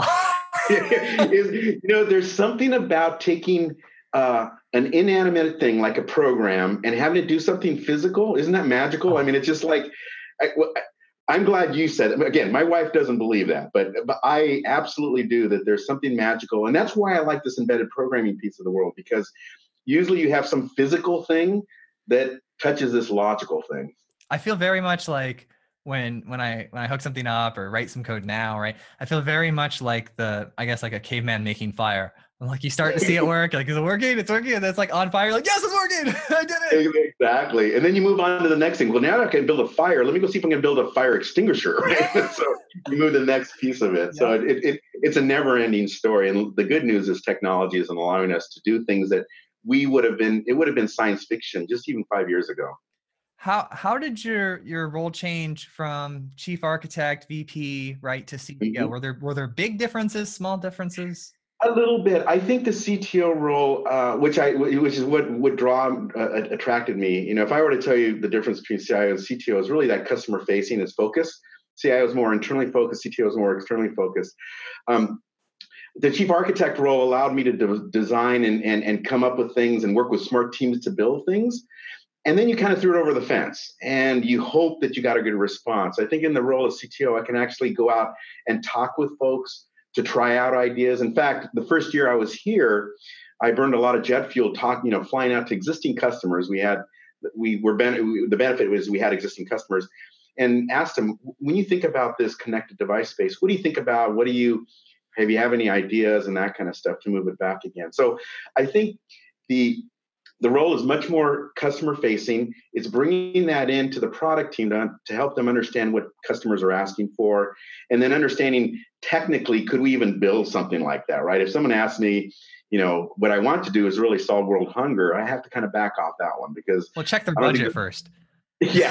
You know, there's something about taking uh, an inanimate thing like a program and having to do something physical. Isn't that magical? I mean, it's just like. I, I'm glad you said it. Again, my wife doesn't believe that, but, but I absolutely do, that there's something magical. And that's why I like this embedded programming piece of the world, because usually you have some physical thing that touches this logical thing. I feel very much like when when I when I hook something up or write some code now, right? I feel very much like the, I guess, like a caveman making fire. Like you start to see it work, like, is it working? It's working. And it's like on fire. Like, yes, it's working. I did it. Exactly. And then you move on to the next thing. Well, now I can build a fire. Let me go see if I can build a fire extinguisher. Right? So you move to the next piece of it. Yeah. So it, it it's a never ending story. And the good news is technology is allowing us to do things that we would have been, it would have been science fiction just even five years ago. How how did your your role change from chief architect, V P, right, to C T O? Mm-hmm. Were there were there big differences, small differences? A little bit. I think the C T O role, uh, which I, which is what would draw, uh, attracted me. You know, if I were to tell you the difference between C I O and C T O, is really that customer facing is focus. C I O is more internally focused. C T O is more externally focused. Um, the chief architect role allowed me to de- design and, and and come up with things and work with smart teams to build things. And then you kind of threw it over the fence, and you hope that you got a good response. I think in the role of C T O, I can actually go out and talk with folks to try out ideas. In fact, the first year I was here, I burned a lot of jet fuel talking, you know, flying out to existing customers. We had, we were, ben- the benefit was we had existing customers, and asked them, when you think about this connected device space, what do you think about, what do you, have you have any ideas and that kind of stuff to move it back again? So I think the, the role is much more customer facing. It's bringing that into the product team to, to help them understand what customers are asking for. And then understanding technically, could we even build something like that, right? If someone asks me, you know, what I want to do is really solve world hunger, I have to kind of back off that one, because. Well, check their budget first. Yeah.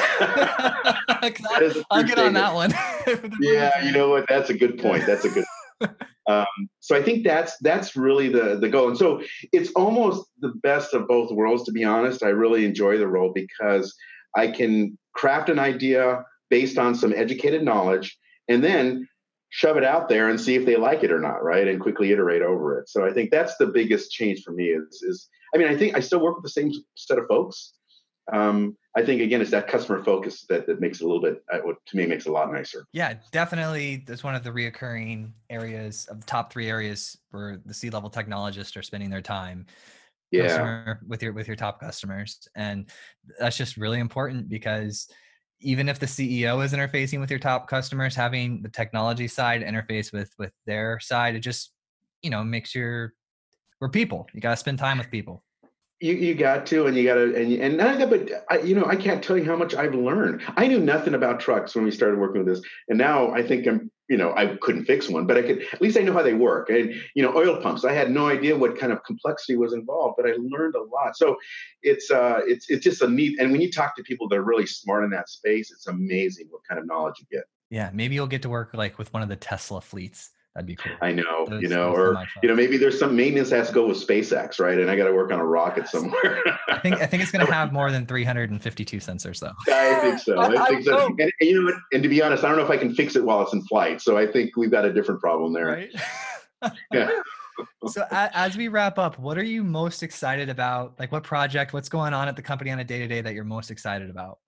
I'll, I'll get on that one. Yeah, you know what? That's a good point. That's a good Um, so I think that's that's really the the goal. And so it's almost the best of both worlds, to be honest. I really enjoy the role because I can craft an idea based on some educated knowledge and then shove it out there and see if they like it or not, right? And quickly iterate over it. So I think that's the biggest change for me is, is I mean, I think I still work with the same set of folks. Um, I think, again, it's that customer focus that, that makes it a little bit, uh, what to me makes it a lot nicer. Yeah, definitely. That's one of the reoccurring areas of the top three areas where the C-level technologists are spending their time. Yeah. With your, with your top customers. And that's just really important, because even if the C E O is interfacing with your top customers, having the technology side interface with, with their side, it just, you know, makes your, we're people. You got to spend time with people. You you got to, and you got to, and and not that, but I, you know, I can't tell you how much I've learned. I knew nothing about trucks when we started working with this, and now I think I'm, you know, I couldn't fix one, but I could, at least I know how they work. And you know, oil pumps, I had no idea what kind of complexity was involved, but I learned a lot. So it's uh, it's it's just a neat. And when you talk to people that are really smart in that space, it's amazing what kind of knowledge you get. Yeah, maybe you'll get to work like with one of the Tesla fleets. That'd be cool. I know, those, you know, or you know, maybe there's some maintenance that has to go with SpaceX, right? And I got to work on a rocket somewhere. I think I think it's going to have more than three hundred fifty-two sensors, though. I think so. I think so. And, and you know, and to be honest, I don't know if I can fix it while it's in flight. So I think we've got a different problem there. Right? Yeah. So a, as we wrap up, what are you most excited about? Like what project, what's going on at the company on a day-to-day that you're most excited about?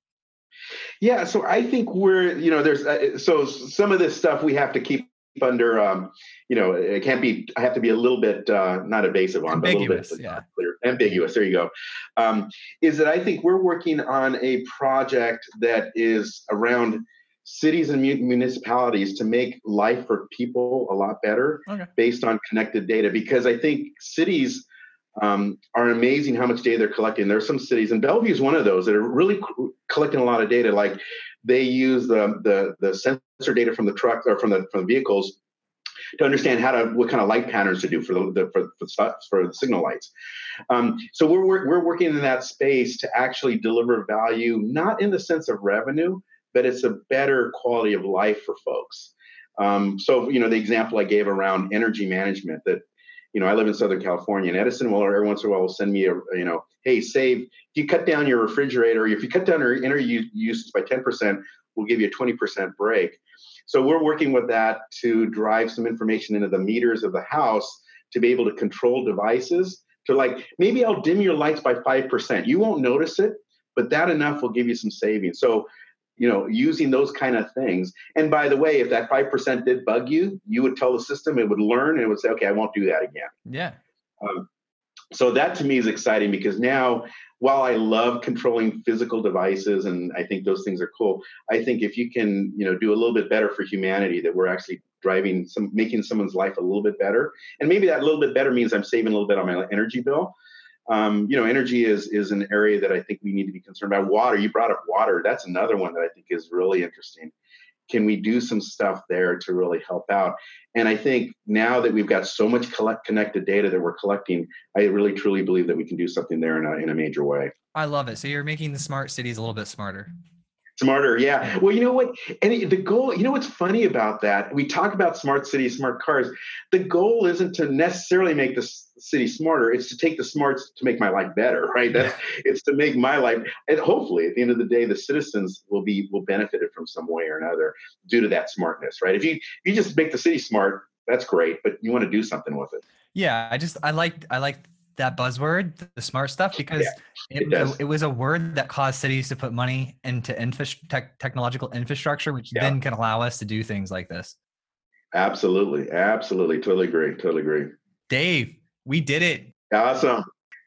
Yeah, so I think we're, you know, there's, uh, so some of this stuff we have to keep under, um, you know, it can't be, I have to be a little bit, uh, not evasive on, ambiguous, but a little bit yeah. clear, ambiguous, there you go, um, is that I think we're working on a project that is around cities and municipalities to make life for people a lot better okay. based on connected data, because I think cities Um, are amazing how much data they're collecting. There's some cities, and Bellevue is one of those that are really c- collecting a lot of data. Like they use the the the sensor data from the truck or from the from the vehicles to understand how to what kind of light patterns to do for the, the for, for for the signal lights. Um, so we're we're working in that space to actually deliver value, not in the sense of revenue, but it's a better quality of life for folks. Um, so you know the example I gave around energy management that. You know, I live in Southern California, and Edison will every once in a while will send me a, you know, hey, save, if you cut down your refrigerator, if you cut down your energy usage by ten percent, we'll give you a twenty percent break. So we're working with that to drive some information into the meters of the house to be able to control devices to like, maybe I'll dim your lights by five percent. You won't notice it, but that enough will give you some savings. So you know, using those kind of things. And by the way, if that five percent did bug you, you would tell the system, it would learn, and it would say, okay, I won't do that again. Yeah. Um, so that to me is exciting because now, while I love controlling physical devices, and I think those things are cool, I think if you can, you know, do a little bit better for humanity, that we're actually driving some, making someone's life a little bit better. And maybe that little bit better means I'm saving a little bit on my energy bill. Um, you know, energy is is an area that I think we need to be concerned about. Water, you brought up water. That's another one that I think is really interesting. Can we do some stuff there to really help out? And I think now that we've got so much collect connected data that we're collecting, I really truly believe that we can do something there in a in a major way. I love it. So you're making the smart cities a little bit smarter. Smarter, yeah. Well, you know what? And the goal, you know what's funny about that? We talk about smart cities, smart cars. The goal isn't to necessarily make the city smarter. It's to take the smarts to make my life better, right? That's, it's to make my life, and hopefully at the end of the day, the citizens will be will benefit it from some way or another due to that smartness, right? If you if you just make the city smart, that's great, but you want to do something with it. Yeah, I just I like I like that buzzword, the smart stuff, because yeah, it, it, it was a word that caused cities to put money into infra- tech, technological infrastructure, which yeah. then can allow us to do things like this. Absolutely. Absolutely. Totally agree. Totally agree. Dave, we did it. Awesome.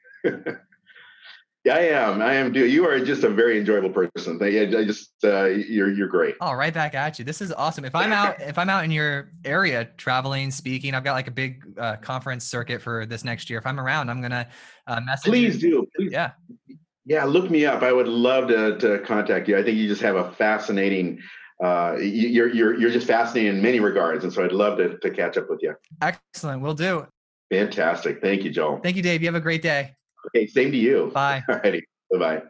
Yeah, I am. I am. You are just a very enjoyable person. I just, uh, you're, you're great. Oh, right back at you. This is awesome. If I'm out, if I'm out in your area traveling, speaking, I've got like a big uh, conference circuit for this next year. If I'm around, I'm going to uh, message Please you. do. Please. Yeah. Yeah. Look me up. I would love to, to contact you. I think you just have a fascinating, uh, you're, you're, you're just fascinating in many regards. And so I'd love to, to catch up with you. Excellent. Will do. Fantastic. Thank you, Joel. Thank you, Dave. You have a great day. Okay, same to you. Bye. All righty. Bye-bye.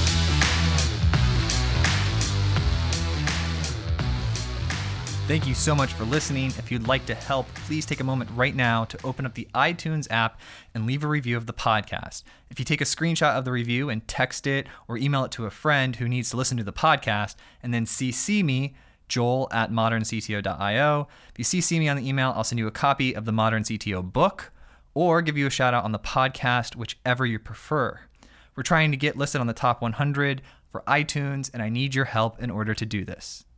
Thank you so much for listening. If you'd like to help, please take a moment right now to open up the iTunes app and leave a review of the podcast. If you take a screenshot of the review and text it or email it to a friend who needs to listen to the podcast, and then C C me, Joel at modern c t o dot i o. If you C C me on the email, I'll send you a copy of the Modern C T O book, or give you a shout out on the podcast, whichever you prefer. We're trying to get listed on the top one hundred for iTunes, and I need your help in order to do this.